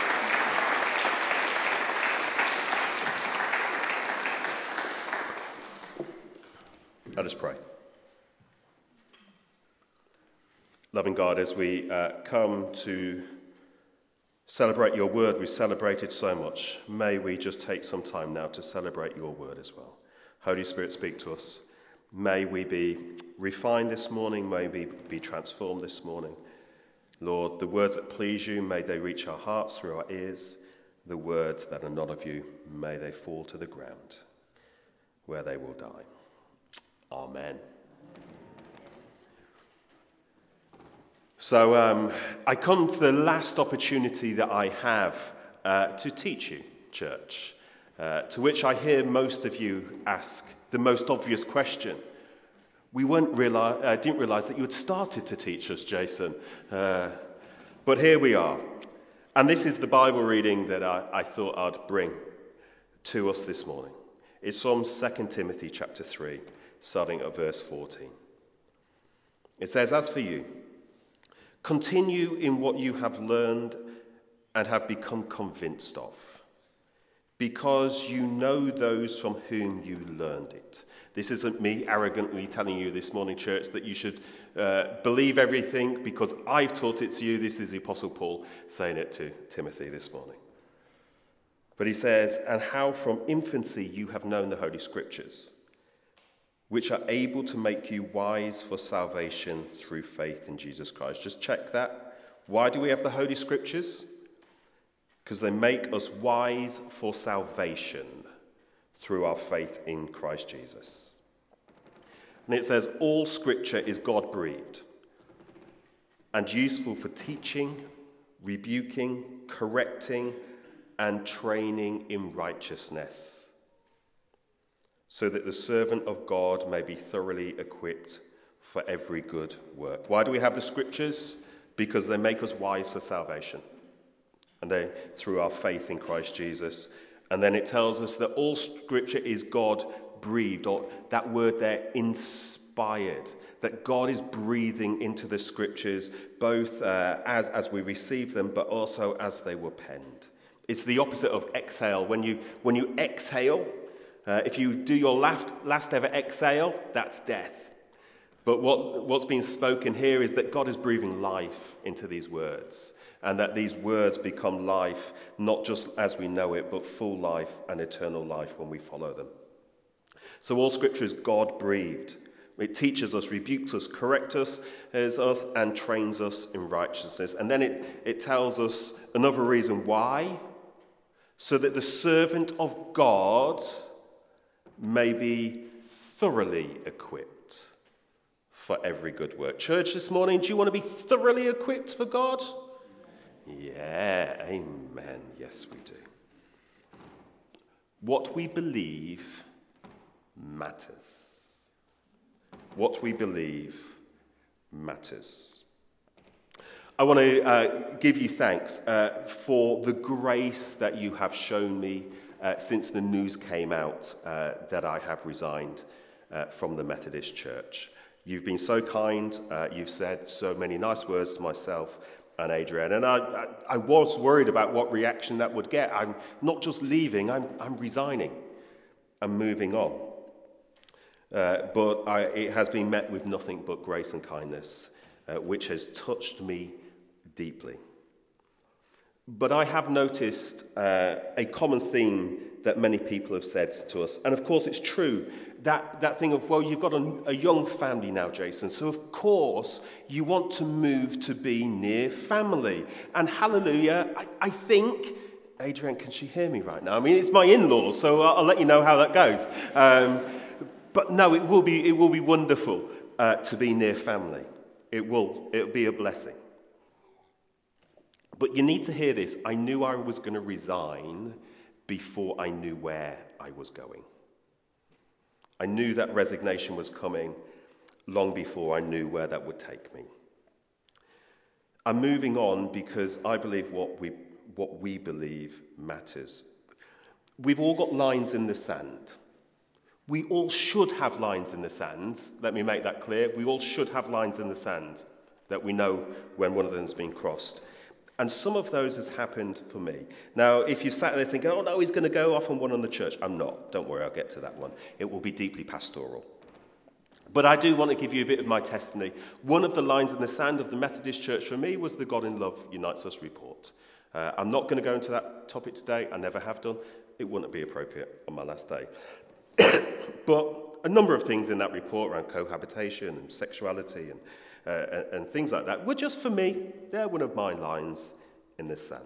Let us pray. Loving God, as we come to celebrate your word, we've celebrated so much. May we just take some time now to celebrate your word as well. Holy Spirit, speak to us. May we be refined this morning. May we be transformed this morning. Lord, the words that please you, may they reach our hearts through our ears. The words that are not of you, may they fall to the ground where they will die. Amen. So I come to the last opportunity that I have to teach you, church, to which I hear most of you ask the most obvious question. We didn't realise that you had started to teach us, Jason. But here we are. And this is the Bible reading that I thought I'd bring to us this morning. It's from 2 Timothy chapter 3, starting at verse 14. It says, "As for you, continue in what you have learned and have become convinced of, because you know those from whom you learned it." This isn't me arrogantly telling you this morning, church, that you should believe everything because I've taught it to you. This is the Apostle Paul saying it to Timothy this morning. But he says, "And how from infancy you have known the Holy Scriptures, which are able to make you wise for salvation through faith in Jesus Christ." Just check that. Why do we have the Holy Scriptures? Because they make us wise for salvation through our faith in Christ Jesus. And it says, all Scripture is God-breathed and useful for teaching, rebuking, correcting, and training in righteousness, so that the servant of God may be thoroughly equipped for every good work. Why do we have the Scriptures? Because they make us wise for salvation, and they through our faith in Christ Jesus. And then it tells us that all Scripture is God-breathed, or that word there, inspired, that God is breathing into the Scriptures, both as we receive them, but also as they were penned. It's the opposite of exhale. When you exhale, if you do your last ever exhale, that's death. But what's being spoken here is that God is breathing life into these words, and that these words become life, not just as we know it, but full life and eternal life when we follow them. So all Scripture is God-breathed. It teaches us, rebukes us, corrects us, and trains us in righteousness. And then it tells us another reason why, so that the servant of God may be thoroughly equipped for every good work. Church, this morning, do you want to be thoroughly equipped for God? Yeah, amen. Yes, we do. What we believe matters. What we believe matters. I want to give you thanks for the grace that you have shown me since the news came out that I have resigned from the Methodist Church. You've been so kind. You've said so many nice words to myself and Adrian. And I was worried about what reaction that would get. I'm not just leaving, I'm resigning and moving on. But it has been met with nothing but grace and kindness, which has touched me deeply. But I have noticed a common theme that many people have said to us. And of course it's true, that thing of, well, you've got a young family now, Jason, so of course you want to move to be near family. And hallelujah, I think, Adrian, can she hear me right now? I mean, it's my in-laws, so I'll let you know how that goes. But no, it will be wonderful to be near family. It'll be a blessing. But you need to hear this. I knew I was going to resign before I knew where I was going. I knew that resignation was coming long before I knew where that would take me. I'm moving on because I believe what we believe matters. We've all got lines in the sand. We all should have lines in the sand. Let me make that clear. We all should have lines in the sand that we know when one of them has been crossed. And some of those has happened for me. Now, if you sat there thinking, oh no, he's going to go off on one on the church. I'm not. Don't worry, I'll get to that one. It will be deeply pastoral. But I do want to give you a bit of my testimony. One of the lines in the sand of the Methodist Church for me was the God in Love Unites Us report. I'm not going to go into that topic today. I never have done. It wouldn't be appropriate on my last day. But a number of things in that report around cohabitation and sexuality and things like that were just, for me, they're one of my lines in the sand.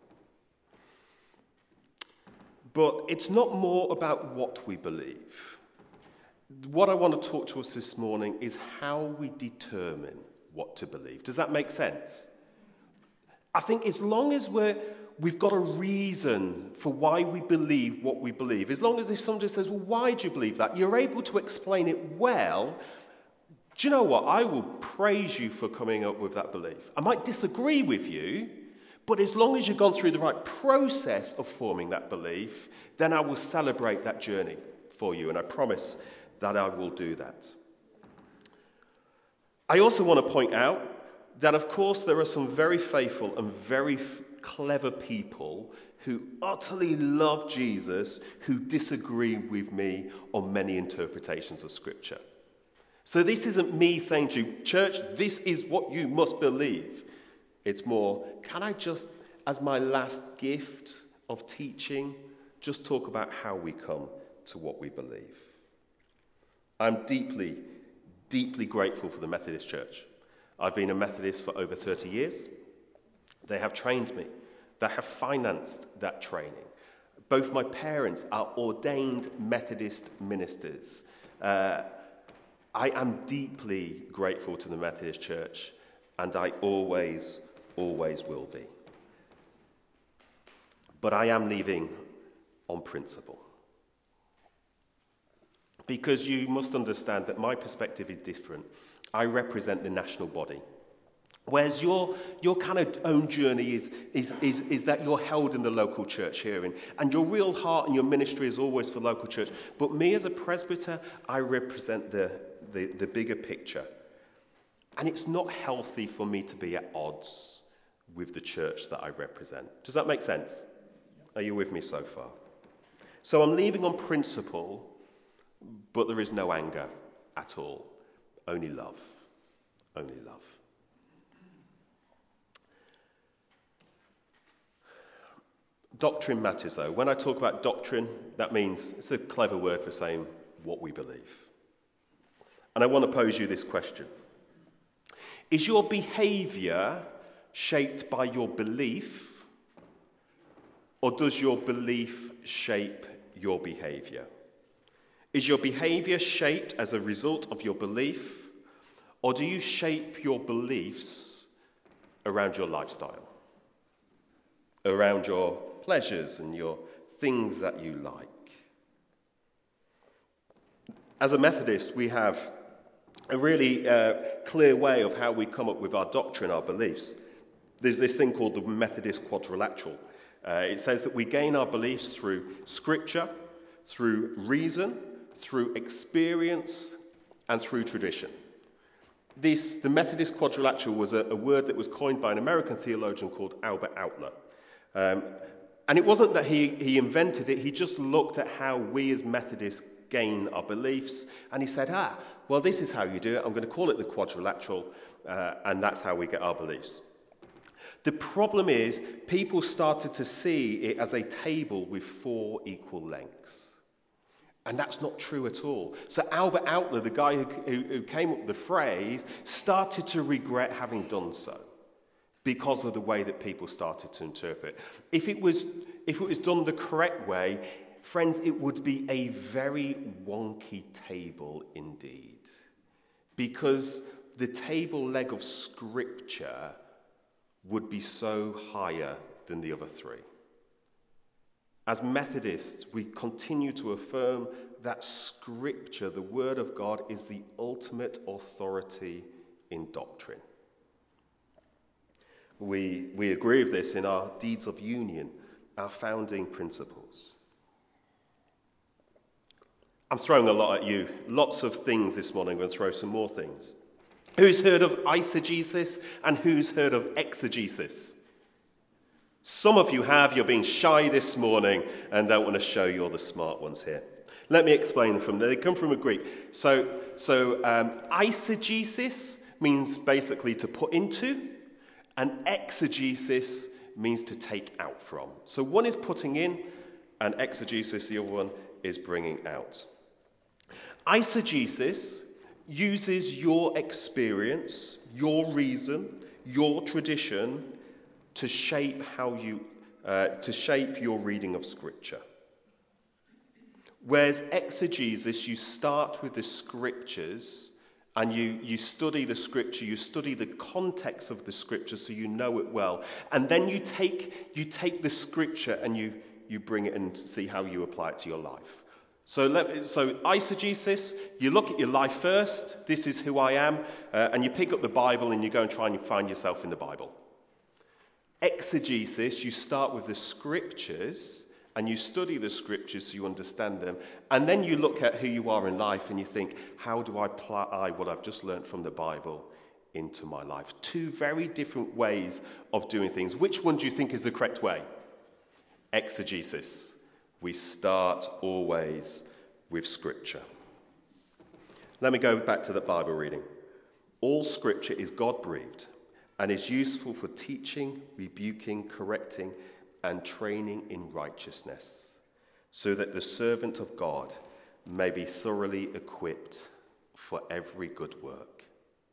But it's not more about what we believe. What I want to talk to us this morning is how we determine what to believe. Does that make sense? I think as long as we've got a reason for why we believe what we believe, as long as if somebody says, well, why do you believe that? You're able to explain it well. Do you know what? I will praise you for coming up with that belief. I might disagree with you, but as long as you've gone through the right process of forming that belief, then I will celebrate that journey for you, and I promise that I will do that. I also want to point out that, of course, there are some very faithful and very clever people who utterly love Jesus who disagree with me on many interpretations of Scripture. So this isn't me saying to you, church, this is what you must believe. It's more, can I just, as my last gift of teaching, just talk about how we come to what we believe? I'm deeply, deeply grateful for the Methodist Church. I've been a Methodist for over 30 years. They have trained me. They have financed that training. Both my parents are ordained Methodist ministers. I am deeply grateful to the Methodist Church, and I always, always will be. But I am leaving on principle. Because you must understand that my perspective is different. I represent the national body. Whereas your kind of own journey is that you're held in the local church here, and your real heart and your ministry is always for local church. But me as a presbyter, I represent the bigger picture. And it's not healthy for me to be at odds with the church that I represent. Does that make sense? Are you with me so far? So I'm leaving on principle, but there is no anger at all. Only love. Only love. Doctrine matters, though. When I talk about doctrine, that means it's a clever word for saying what we believe. And I want to pose you this question. Is your behaviour shaped by your belief, or does your belief shape your behaviour? Is your behaviour shaped as a result of your belief, or do you shape your beliefs around your lifestyle, around your pleasures and your things that you like? As a Methodist, we have a really clear way of how we come up with our doctrine, our beliefs. There's this thing called the Methodist quadrilateral. It says that we gain our beliefs through Scripture, through reason, through experience, and through tradition. The Methodist quadrilateral was a word that was coined by an American theologian called Albert Outler. And it wasn't that he invented it, he just looked at how we as Methodists gain our beliefs, and he said, well, this is how you do it. I'm going to call it the quadrilateral, and that's how we get our beliefs. The problem is, people started to see it as a table with 4 equal lengths. And that's not true at all. So Albert Outler, the guy who came up with the phrase, started to regret having done so because of the way that people started to interpret. If it was done the correct way, friends, it would be a very wonky table indeed. Because the table leg of Scripture would be so higher than the other 3. As Methodists, we continue to affirm that Scripture, the Word of God, is the ultimate authority in doctrine. We agree with this in our Deeds of Union, our founding principles. I'm throwing a lot at you. Lots of things this morning. I'm going to throw some more things. Who's heard of eisegesis and who's heard of exegesis? Some of you have. You're being shy this morning and don't want to show you're the smart ones here. Let me explain them. They come from a Greek. So eisegesis means basically to put into, and exegesis means to take out from. So one is putting in, and exegesis, the other one, is bringing out. Eisegesis uses your experience, your reason, your tradition to shape your reading of Scripture. Whereas exegesis, you start with the Scriptures and you study the Scripture, you study the context of the Scripture so you know it well, and then you take the Scripture and you bring it and see how you apply it to your life. So eisegesis, you look at your life first. This is who I am, and you pick up the Bible and you go and try and find yourself in the Bible. Exegesis, you start with the Scriptures and you study the Scriptures so you understand them, and then you look at who you are in life and you think, how do I apply what I've just learned from the Bible into my life? Two very different ways of doing things. Which one do you think is the correct way? Exegesis. We start always with Scripture. Let me go back to the Bible reading. All Scripture is God-breathed and is useful for teaching, rebuking, correcting, and training in righteousness, so that the servant of God may be thoroughly equipped for every good work.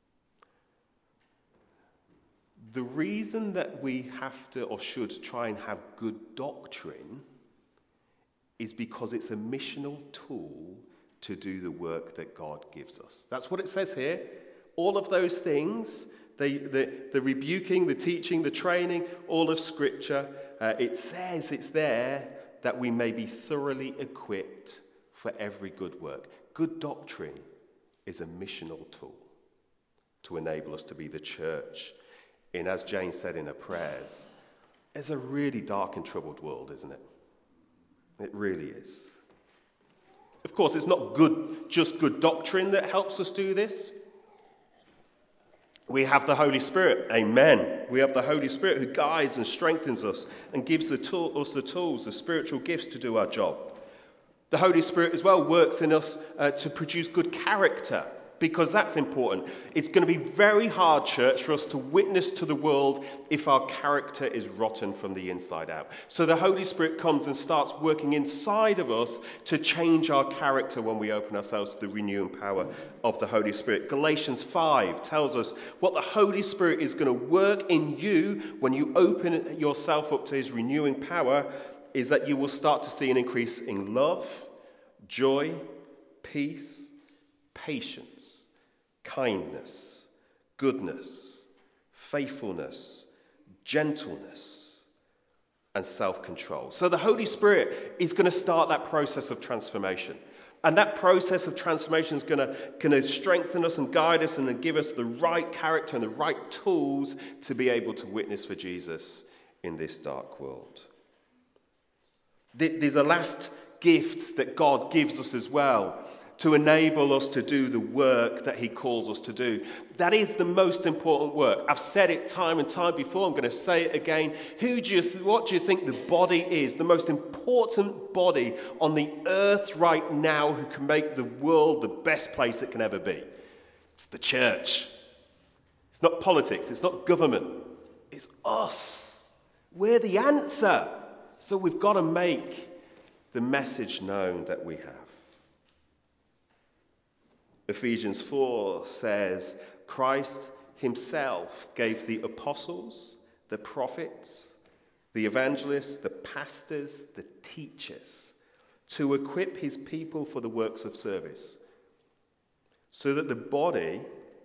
The reason that we have to or should try and have good doctrine is because it's a missional tool to do the work that God gives us. That's what it says here. All of those things, the rebuking, the teaching, the training, all of Scripture, it says it's there that we may be thoroughly equipped for every good work. Good doctrine is a missional tool to enable us to be the church. And as Jane said in her prayers, it's a really dark and troubled world, isn't it? It really is. Of course, it's not just good doctrine that helps us do this. We have the Holy Spirit. Amen. We have the Holy Spirit who guides and strengthens us and gives us the tools, the spiritual gifts to do our job. The Holy Spirit as well works in us to produce good character, because that's important. It's going to be very hard, church, for us to witness to the world if our character is rotten from the inside out. So the Holy Spirit comes and starts working inside of us to change our character when we open ourselves to the renewing power of the Holy Spirit. Galatians 5 tells us what the Holy Spirit is going to work in you when you open yourself up to his renewing power is that you will start to see an increase in love, joy, peace, patience, kindness, goodness, faithfulness, gentleness, and self-control. So the Holy Spirit is going to start that process of transformation. And that process of transformation is going to strengthen us and guide us and give us the right character and the right tools to be able to witness for Jesus in this dark world. There's a last gift that God gives us as well, to enable us to do the work that he calls us to do. That is the most important work. I've said it time and time before. I'm going to say it again. What do you think the body is? The most important body on the earth right now who can make the world the best place it can ever be. It's the church. It's not politics. It's not government. It's us. We're the answer. So we've got to make the message known that we have. Ephesians 4 says, Christ himself gave the apostles, the prophets, the evangelists, the pastors, the teachers to equip his people for the works of service, so that body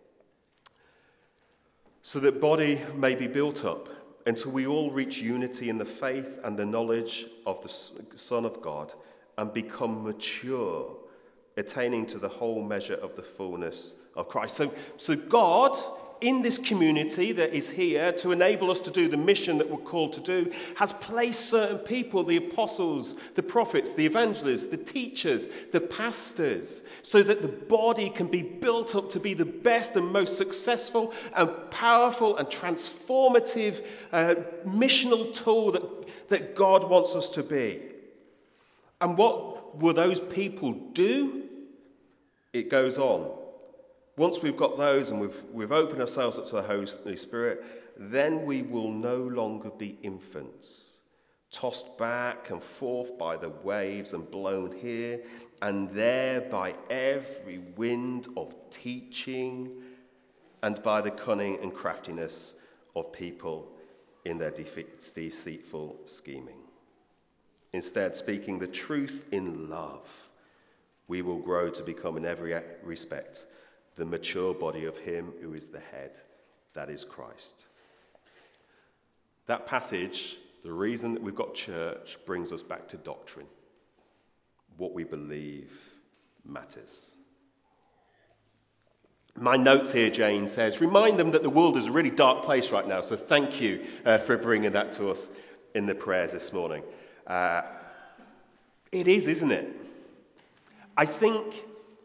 may be built up until we all reach unity in the faith and the knowledge of the Son of God and become mature, attaining to the whole measure of the fullness of Christ. So God in this community that is here to enable us to do the mission that we're called to do, has placed certain people, the apostles, the prophets, the evangelists, the teachers, the pastors, so that the body can be built up to be the best and most successful and powerful and transformative missional tool that God wants us to be. And what will those people do? It goes on. Once we've got those and we've opened ourselves up to the Holy Spirit, then we will no longer be infants, tossed back and forth by the waves and blown here and there by every wind of teaching and by the cunning and craftiness of people in their deceitful scheming. Instead, speaking the truth in love, we will grow to become in every respect the mature body of him who is the head, that is Christ. That passage, the reason that we've got church, brings us back to doctrine. What we believe matters. My notes here, Jane says, remind them that the world is a really dark place right now, so thank you for bringing that to us in the prayers this morning. It is, isn't it? I think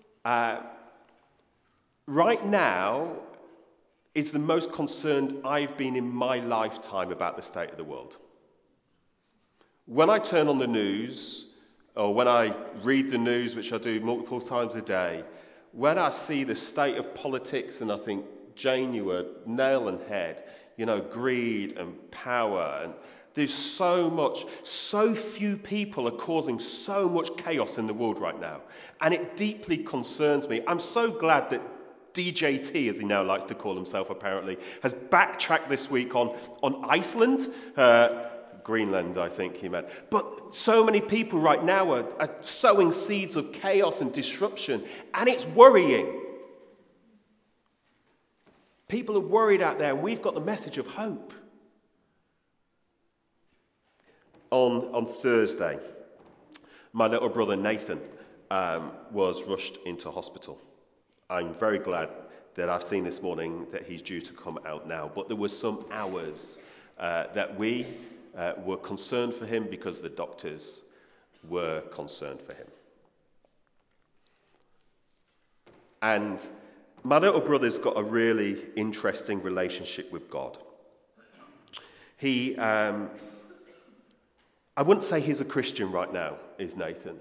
right now is the most concerned I've been in my lifetime about the state of the world. When I turn on the news, or when I read the news, which I do multiple times a day, when I see the state of politics, and I think, Jane, you were nail on head, greed and power, and there's so much, so few people are causing so much chaos in the world right now. And it deeply concerns me. I'm so glad that DJT, as he now likes to call himself apparently, has backtracked this week on Iceland. Greenland, I think he meant. But so many people right now are sowing seeds of chaos and disruption, and it's worrying. People are worried out there, and we've got the message of hope. On Thursday, my little brother Nathan was rushed into hospital. I'm very glad that I've seen this morning that he's due to come out now. But there were some hours that we were concerned for him because the doctors were concerned for him. And my little brother's got a really interesting relationship with God. I wouldn't say he's a Christian right now, is Nathan.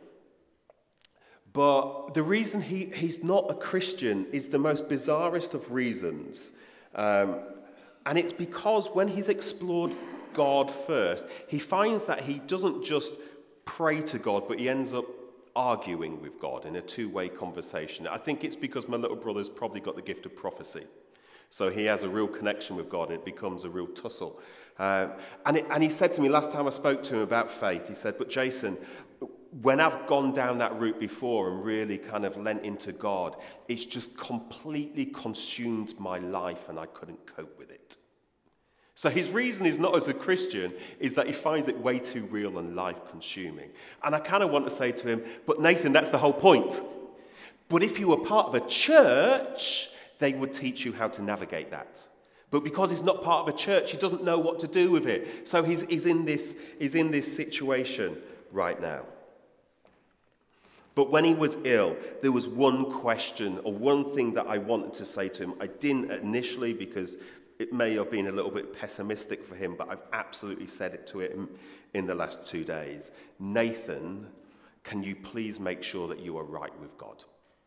But the reason he's not a Christian is the most bizarrest of reasons. And it's because when he's explored God first, he finds that he doesn't just pray to God, but he ends up arguing with God in a two-way conversation. I think it's because my little brother's probably got the gift of prophecy. So he has a real connection with God, and it becomes a real tussle. And he said to me last time I spoke to him about faith, he said, but Jason, when I've gone down that route before and really kind of lent into God, it's just completely consumed my life and I couldn't cope with it. So his reason is not as a Christian, is that he finds it way too real and life-consuming. And I kind of want to say to him, but Nathan, that's the whole point. But if you were part of a church, they would teach you how to navigate that. But because he's not part of a church, he doesn't know what to do with it. So he's in this situation right now. But when he was ill, there was one question or one thing that I wanted to say to him. I didn't initially because it may have been a little bit pessimistic for him, but I've absolutely said it to him in the last 2 days. Nathan, can you please make sure that you are right with God?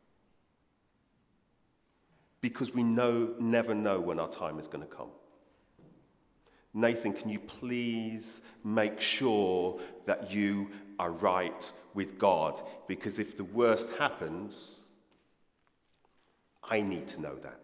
Because we never know when our time is going to come. Nathan, can you please make sure that you are right with God? Because if the worst happens, I need to know that.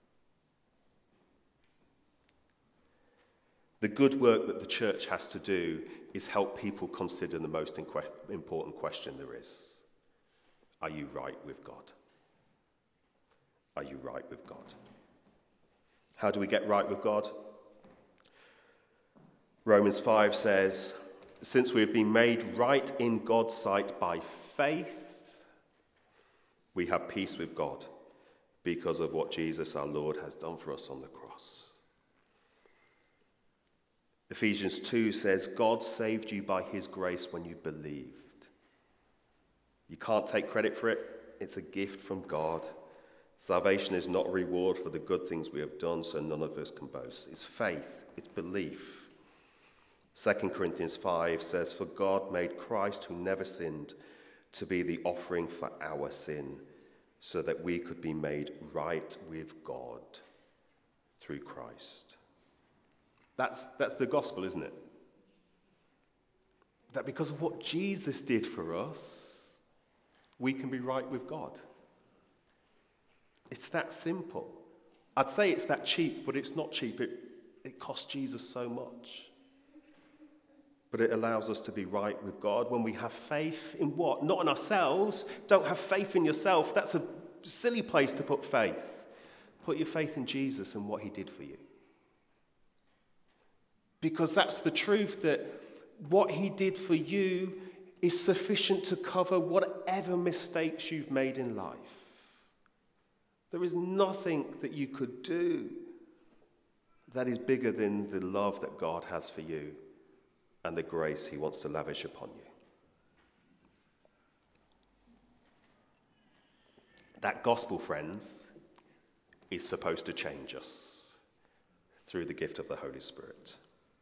The good work that the church has to do is help people consider the most important question there is. Are you right with God? Are you right with God? How do we get right with God? Romans 5 says, since we have been made right in God's sight by faith, we have peace with God because of what Jesus our Lord has done for us on the cross. Ephesians 2 says, God saved you by his grace when you believed. You can't take credit for it. It's a gift from God. Salvation is not a reward for the good things we have done, so none of us can boast. It's faith. It's belief. 2 Corinthians 5 says, for God made Christ, who never sinned, to be the offering for our sin, so that we could be made right with God through Christ. That's the gospel, isn't it? That because of what Jesus did for us, we can be right with God. It's that simple. I'd say it's that cheap, but it's not cheap. It cost Jesus so much. But it allows us to be right with God when we have faith in what? Not in ourselves. Don't have faith in yourself. That's a silly place to put faith. Put your faith in Jesus and what he did for you. Because that's the truth, that what he did for you is sufficient to cover whatever mistakes you've made in life. There is nothing that you could do that is bigger than the love that God has for you and the grace he wants to lavish upon you. That gospel, friends, is supposed to change us through the gift of the Holy Spirit.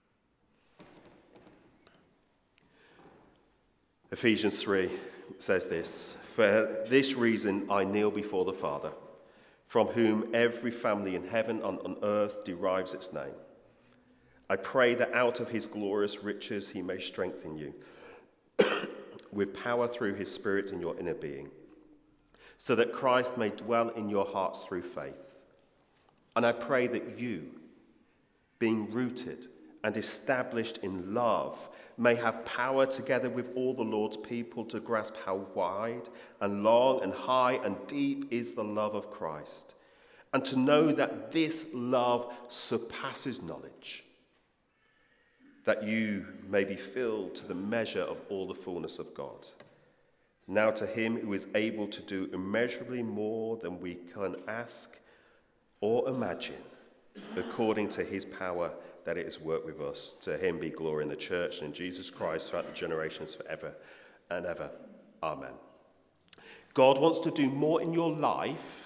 Ephesians 3 says this, for this reason I kneel before the Father, from whom every family in heaven and on earth derives its name. I pray that out of his glorious riches he may strengthen you with power through his Spirit in your inner being, so that Christ may dwell in your hearts through faith. And I pray that you, being rooted and established in love, may have power together with all the Lord's people to grasp how wide and long and high and deep is the love of Christ, and to know that this love surpasses knowledge, that you may be filled to the measure of all the fullness of God. Now to him who is able to do immeasurably more than we can ask or imagine, according to his power that it has worked with us. To him be glory in the church and in Jesus Christ throughout the generations forever and ever. Amen. God wants to do more in your life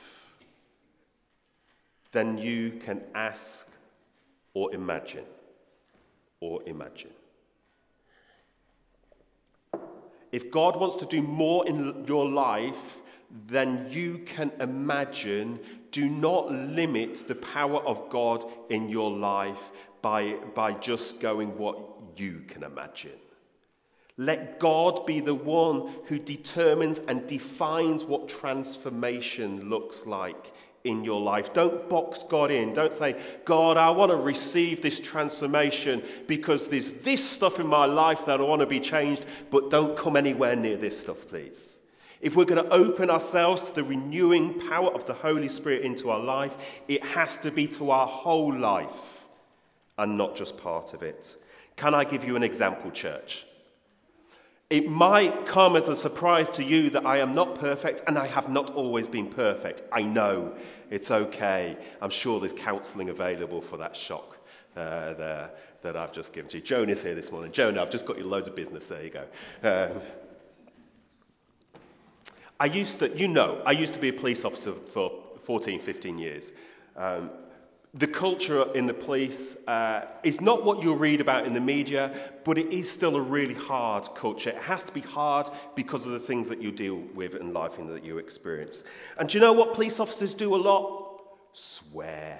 than you can ask or imagine. If God wants to do more in your life than you can imagine, do not limit the power of God in your life by just going what you can imagine. Let God be the one who determines and defines what transformation looks like in your life. Don't box God in. Don't say, God, I want to receive this transformation because there's this stuff in my life that I want to be changed, but don't come anywhere near this stuff, please. If we're going to open ourselves to the renewing power of the Holy Spirit into our life, it has to be to our whole life and not just part of it. Can I give you an example, church? It might come as a surprise to you that I am not perfect, and I have not always been perfect. I know. It's okay. I'm sure there's counselling available for that shock there that I've just given to you. Joan is here this morning. Joan, I've just got you loads of business. There you go. I used to be a police officer for 14, 15 years. The culture in the police is not what you'll read about in the media, but it is still a really hard culture. It has to be hard because of the things that you deal with in life and that you experience. And do you know what police officers do a lot? Swear.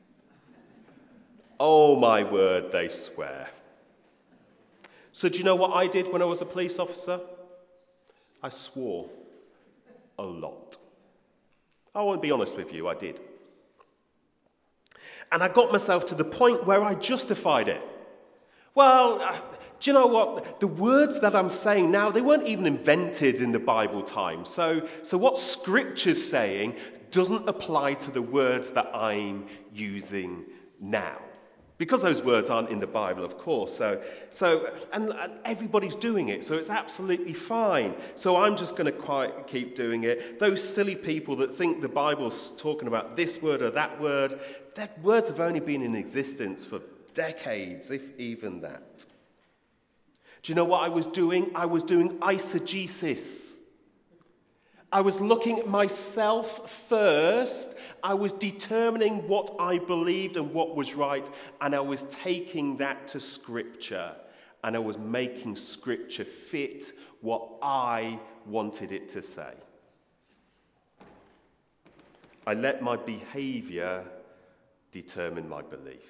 Oh my word, they swear. So do you know what I did when I was a police officer? I swore a lot. I want to be honest with you, I did. And I got myself to the point where I justified it. Well, do you know what? The words that I'm saying now, they weren't even invented in the Bible time. So what Scripture's saying doesn't apply to the words that I'm using now. Because those words aren't in the Bible, of course. And everybody's doing it, so it's absolutely fine. So I'm just going to keep doing it. Those silly people that think the Bible's talking about this word or that words have only been in existence for decades, if even that. Do you know what I was doing? I was doing eisegesis. I was looking at myself first. I was determining what I believed and what was right, and I was taking that to Scripture, and I was making Scripture fit what I wanted it to say. I let my behaviour determine my belief.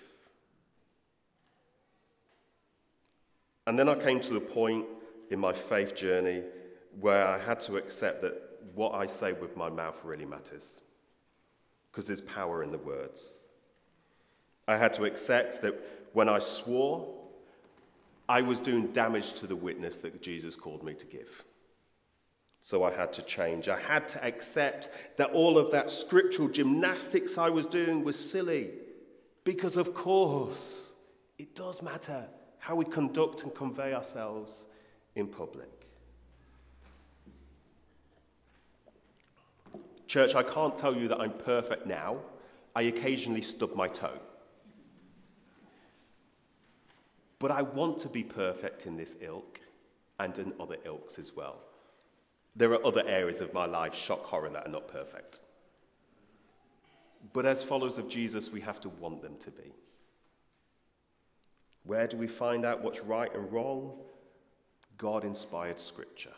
And then I came to a point in my faith journey where I had to accept that what I say with my mouth really matters, because there's power in the words. I had to accept that when I swore, I was doing damage to the witness that Jesus called me to give. So I had to change. I had to accept that all of that scriptural gymnastics I was doing was silly, because of course it does matter how we conduct and convey ourselves in public. Church, I can't tell you that I'm perfect now. I occasionally stub my toe. But I want to be perfect in this ilk and in other ilks as well. There are other areas of my life, shock horror, that are not perfect. But as followers of Jesus, we have to want them to be. Where do we find out what's right and wrong? God-inspired Scripture.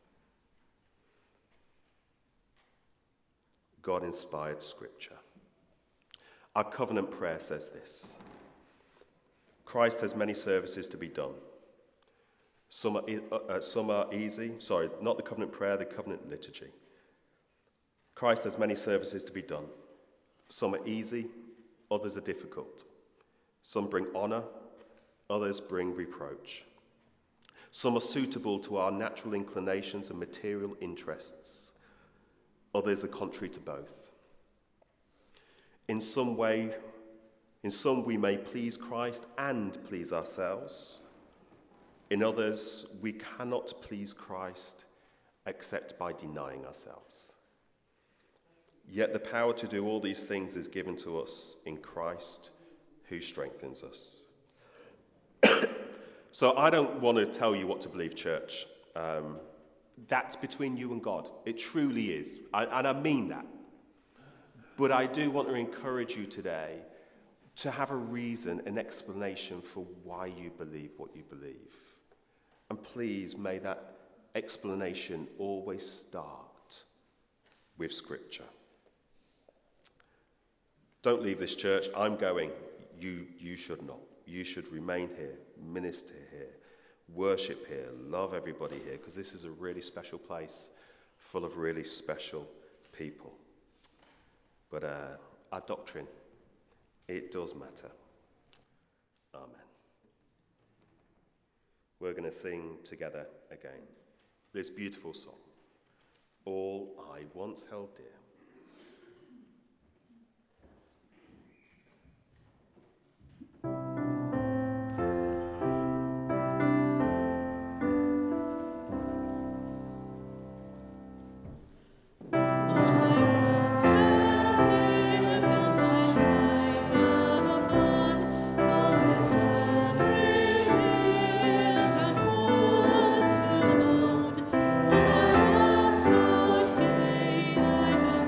God-inspired Scripture. Our covenant prayer says this: Christ has many services to be done. Some are easy. Sorry, not the covenant prayer, the covenant liturgy. Christ has many services to be done. Some are easy, others are difficult. Some bring honour, others bring reproach. Some are suitable to our natural inclinations and material interests. Others are contrary to both. In some we may please Christ and please ourselves. In others, we cannot please Christ except by denying ourselves. Yet the power to do all these things is given to us in Christ, who strengthens us. So I don't want to tell you what to believe, church. That's between you and God. It truly is. And I mean that. But I do want to encourage you today to have a reason, an explanation for why you believe what you believe. And please, may that explanation always start with Scripture. Don't leave this church. I'm going. You should not. You should remain here, minister here, worship here, love everybody here, because this is a really special place full of really special people. But our doctrine, it does matter. Amen. We're going to sing together again this beautiful song, All I Once Held Dear. I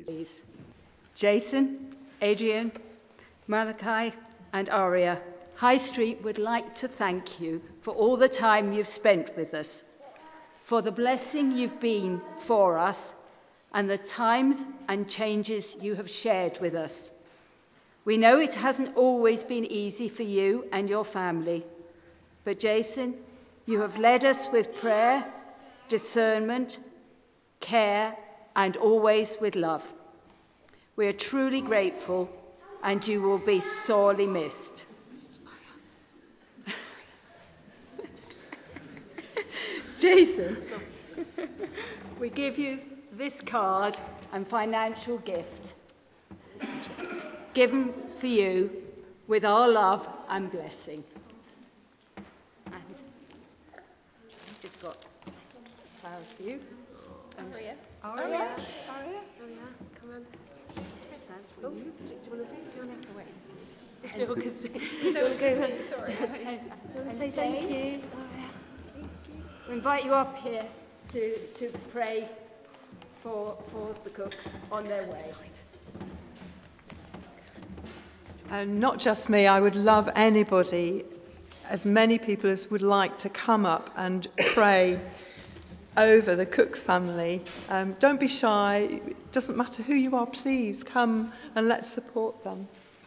Please. Jason, Adrian, Malachi and Aria, High Street would like to thank you for all the time you've spent with us, for the blessing you've been for us, and the times and changes you have shared with us. We know it hasn't always been easy for you and your family, but Jason, you have led us with prayer, discernment, care, and always with love. We are truly grateful, and you will be sorely missed. Jason, we give you this card and financial gift, given for you with our love and blessing. And I've just got flowers for you. Aria. Aria, come on. Presents for you. Do you want to wait? No one can see. No one can see. Sorry. And say thank you. We invite you up here to pray for the cooks on their way. And not just me, I would love anybody, as many people as would like to come up and pray over the Cook family. Don't be shy. It doesn't matter who you are. Please come and let's support them.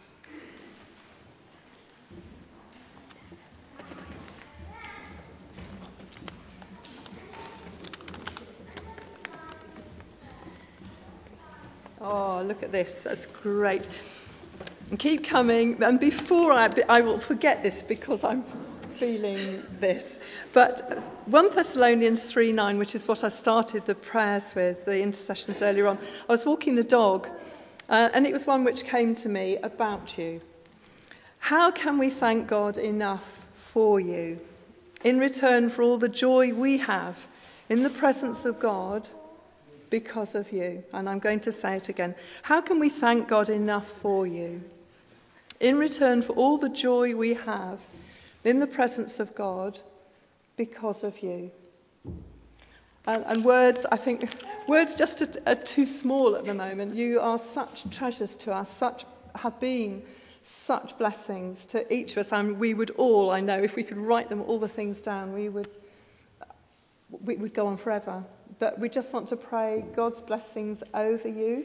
Oh, look at this. That's great. And keep coming. And before I will forget this because I'm feeling this. But 1 Thessalonians 3:9, which is what I started the prayers with, the intercessions earlier on. I was walking the dog, and it was one which came to me about you. How can we thank God enough for you in return for all the joy we have in the presence of God because of you? And I'm going to say it again. How can we thank God enough for you in return for all the joy we have in the presence of God because of you? And words, I think, words just are too small at the moment. You are such treasures to us, have been such blessings to each of us. And we would all, I know, if we could write them all the things down, we would go on forever. But we just want to pray God's blessings over you.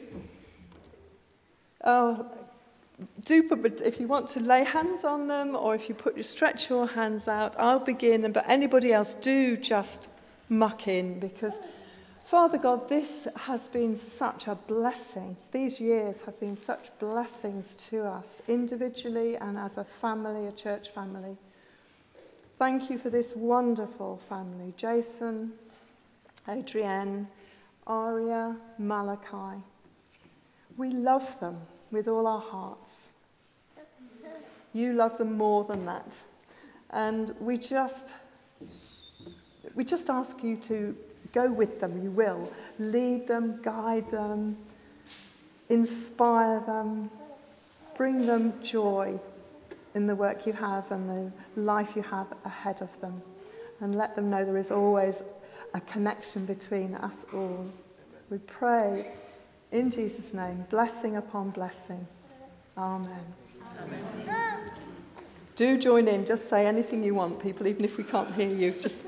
If you want to lay hands on them, or if you stretch your hands out, I'll begin. But anybody else, do just muck in, because Father God, this has been such a blessing. These years have been such blessings to us, individually and as a family, a church family. Thank you for this wonderful family. Jason, Adrienne, Aria, Malachi. We love them with all our hearts. You love them more than that. And we just ask you to go with them. You will. Lead them, guide them, inspire them, bring them joy in the work you have and the life you have ahead of them. And let them know there is always a connection between us all. We pray in Jesus' name, blessing upon blessing. Amen. Amen. Do join in. Just say anything you want, people, even if we can't hear you. Just.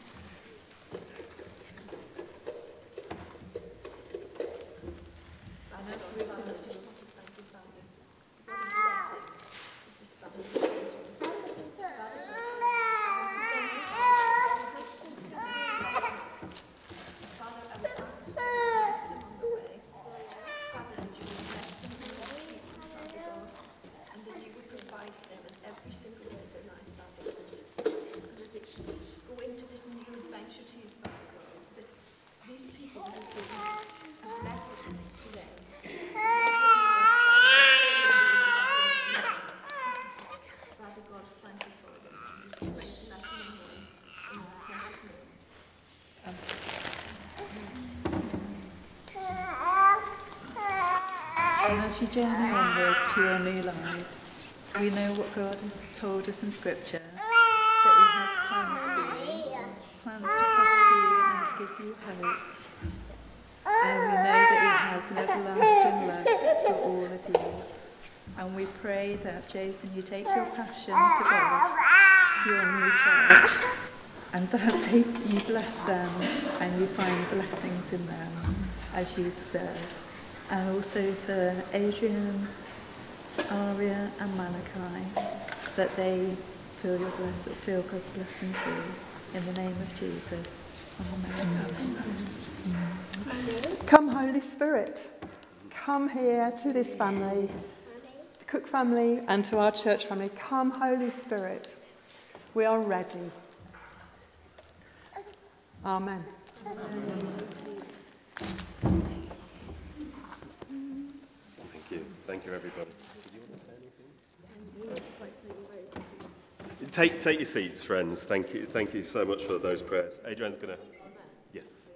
And as you journey onwards to your new lives, we know what God has told us in Scripture, that He has plans for you, plans to prosper you and to give you hope. And we know that He has an everlasting that, Jason, you take your passion for God to your new church, and that you bless them and you find blessings in them as you deserve. And also for Adrian, Aria and Malachi, that they feel God's blessing too. In the name of Jesus. Amen. Come, Holy Spirit. Come here to this family, the Cook family, and to our church family. Come, Holy Spirit. We are ready. Amen. Thank you, everybody. Did you want to say anything? Take your seats, friends. Thank you so much for those prayers. Adrian's going to... Yes.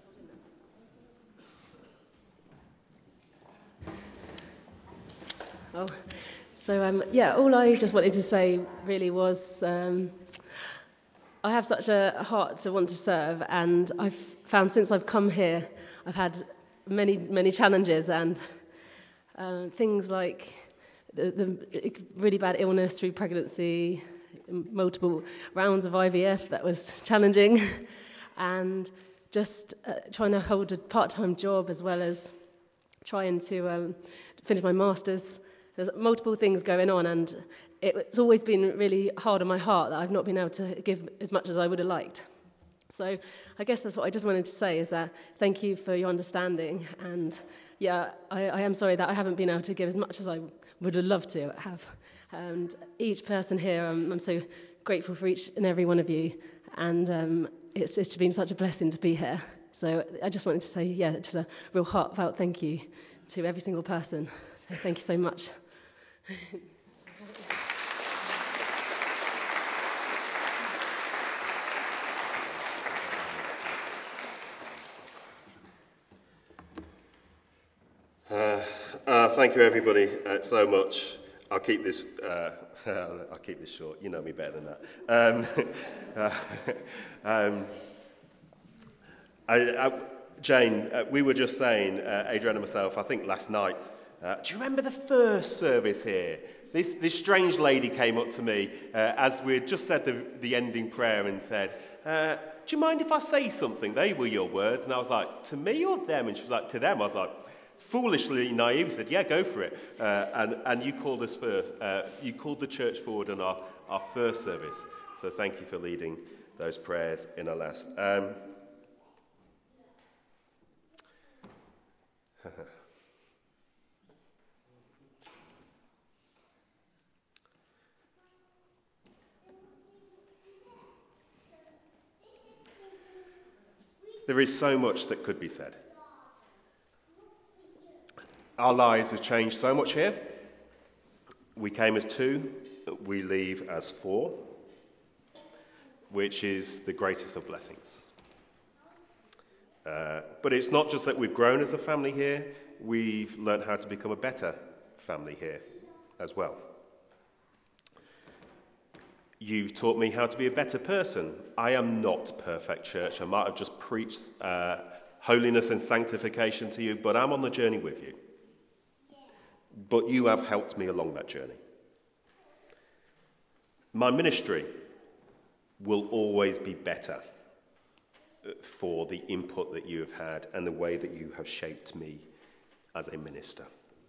Oh, so all I just wanted to say really was I have such a heart to want to serve, and I've found since I've come here, I've had many challenges and things like the really bad illness through pregnancy, multiple rounds of IVF that was challenging, and just trying to hold a part-time job as well as trying to finish my master's. There's multiple things going on, and it's always been really hard on my heart that I've not been able to give as much as I would have liked. So I guess that's what I just wanted to say, is that thank you for your understanding, and I am sorry that I haven't been able to give as much as I would have loved to have. And each person here, I'm so grateful for each and every one of you, and it's just been such a blessing to be here. So I just wanted to say, just a real heartfelt thank you to every single person. So thank you so much. Thank you, everybody, so much. I'll keep this short. You know me better than that. Jane, we were just saying, Adrian and myself, I think last night, do you remember the first service here? This strange lady came up to me as we had just said the ending prayer and said, do you mind if I say something? They were your words. And I was like, to me or them? And she was like, to them. I was like, foolishly naive, said, yeah, go for it. And you called us first. You called the church forward on our first service. So thank you for leading those prayers in our last. There is so much that could be said. Our lives have changed so much here. We came as 2, we leave as 4, which is the greatest of blessings. But it's not just that we've grown as a family here, we've learned how to become a better family here as well. You've taught me how to be a better person. I am not perfect, church. I might have just preached holiness and sanctification to you, but I'm on the journey with you. But you have helped me along that journey. My ministry will always be better for the input that you have had and the way that you have shaped me as a minister.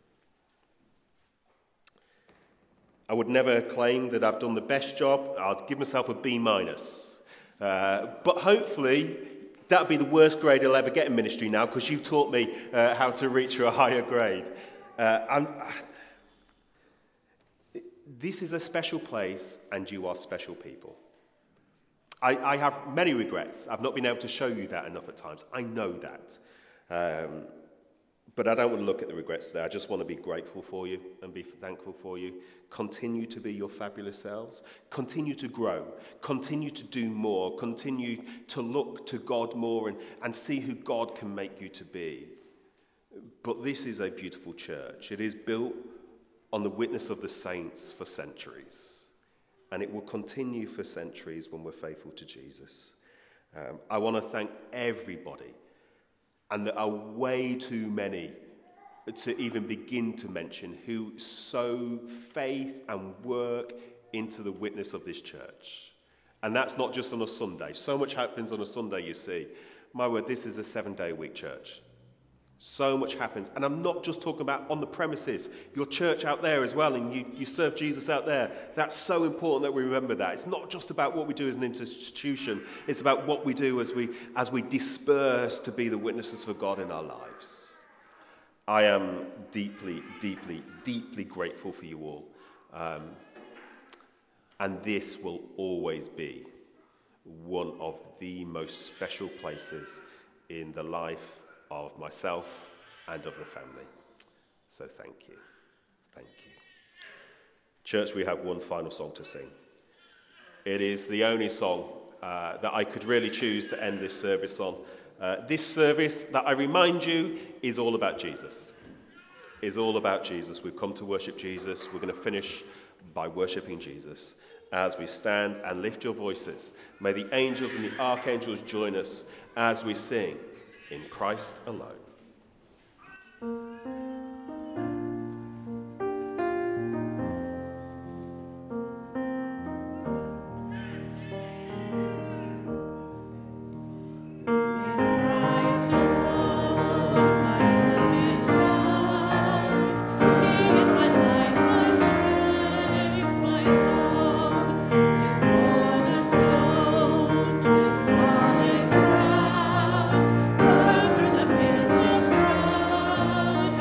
I would never claim that I've done the best job. I'd give myself a B-. But hopefully that'd be the worst grade I'll ever get in ministry now, because you've taught me how to reach a higher grade. This is a special place, and you are special people. I have many regrets. I've not been able to show you that enough at times. I know that. But I don't want to look at the regrets today. I just want to be grateful for you and be thankful for you. Continue to be your fabulous selves. Continue to grow. Continue to do more. Continue to look to God more and see who God can make you to be. But this is a beautiful church. It is built on the witness of the saints for centuries. And it will continue for centuries when we're faithful to Jesus. I want to thank everybody. And there are way too many to even begin to mention who sow faith and work into the witness of this church. And that's not just on a Sunday. So much happens on a Sunday, you see. My word, this is a 7-day-a-week church. So much happens. And I'm not just talking about on the premises, your church out there as well, and you serve Jesus out there. That's so important that we remember that. It's not just about what we do as an institution. It's about what we do as we disperse to be the witnesses for God in our lives. I am deeply, deeply, deeply grateful for you all. And this will always be one of the most special places in the life of myself and of the family. So thank you. Thank you. Church, we have one final song to sing. It is the only song that I could really choose to end this service on. This service, that I remind you, is all about Jesus. Is all about Jesus. We've come to worship Jesus. We're going to finish by worshipping Jesus. As we stand and lift your voices, may the angels and the archangels join us as we sing in Christ alone. Through the fiercest drought,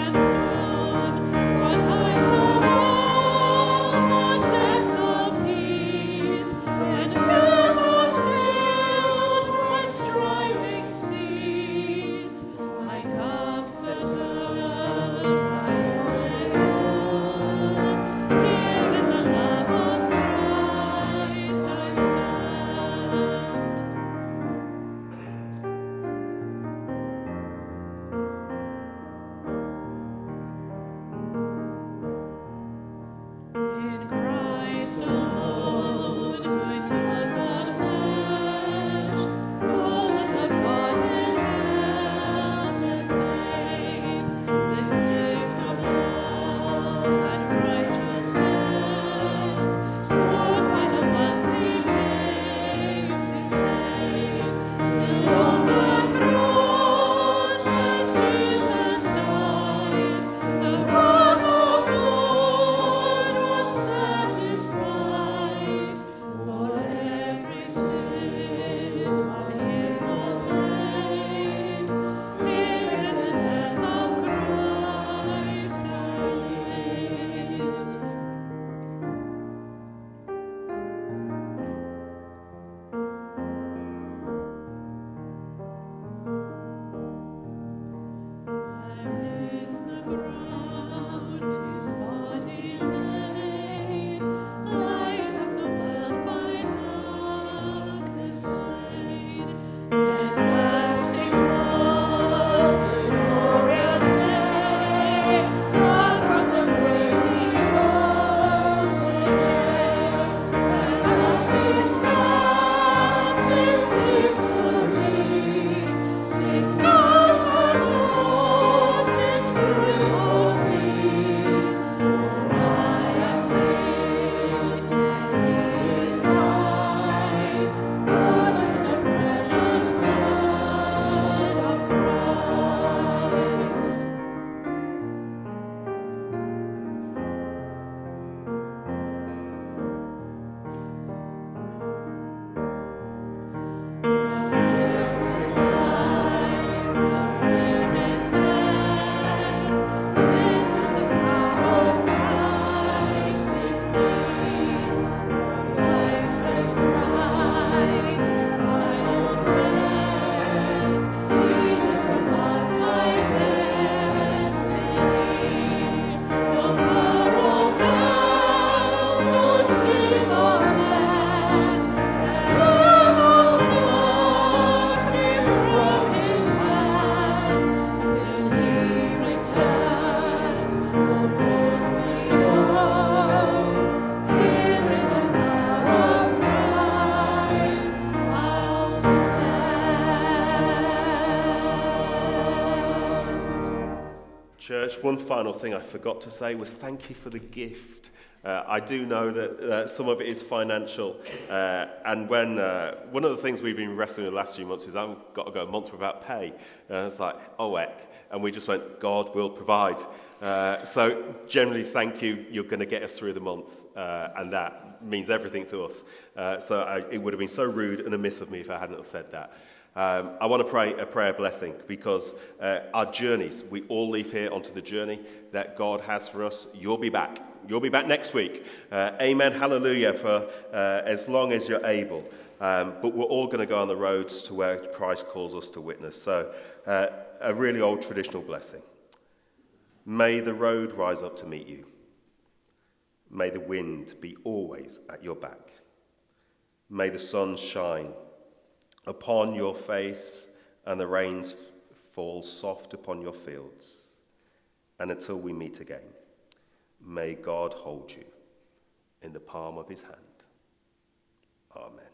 Church, one final thing I forgot to say was thank you for the gift. I do know that some of it is financial, and when one of the things we've been wrestling with the last few months is I've got to go a month without pay. It's like, oh heck, and we just went, God will provide. So generally, thank you. You're going to get us through the month, and that means everything to us. It would have been so rude and amiss of me if I hadn't have said that. I want to pray a prayer blessing because our journeys, we all leave here onto the journey that God has for us. You'll be back. You'll be back next week. Amen, hallelujah, for as long as you're able. But we're all going to go on the roads to where Christ calls us to witness. So a really old traditional blessing. May the road rise up to meet you. May the wind be always at your back. May the sun shine upon your face and the rains fall soft upon your fields. And until we meet again, may God hold you in the palm of his hand. Amen.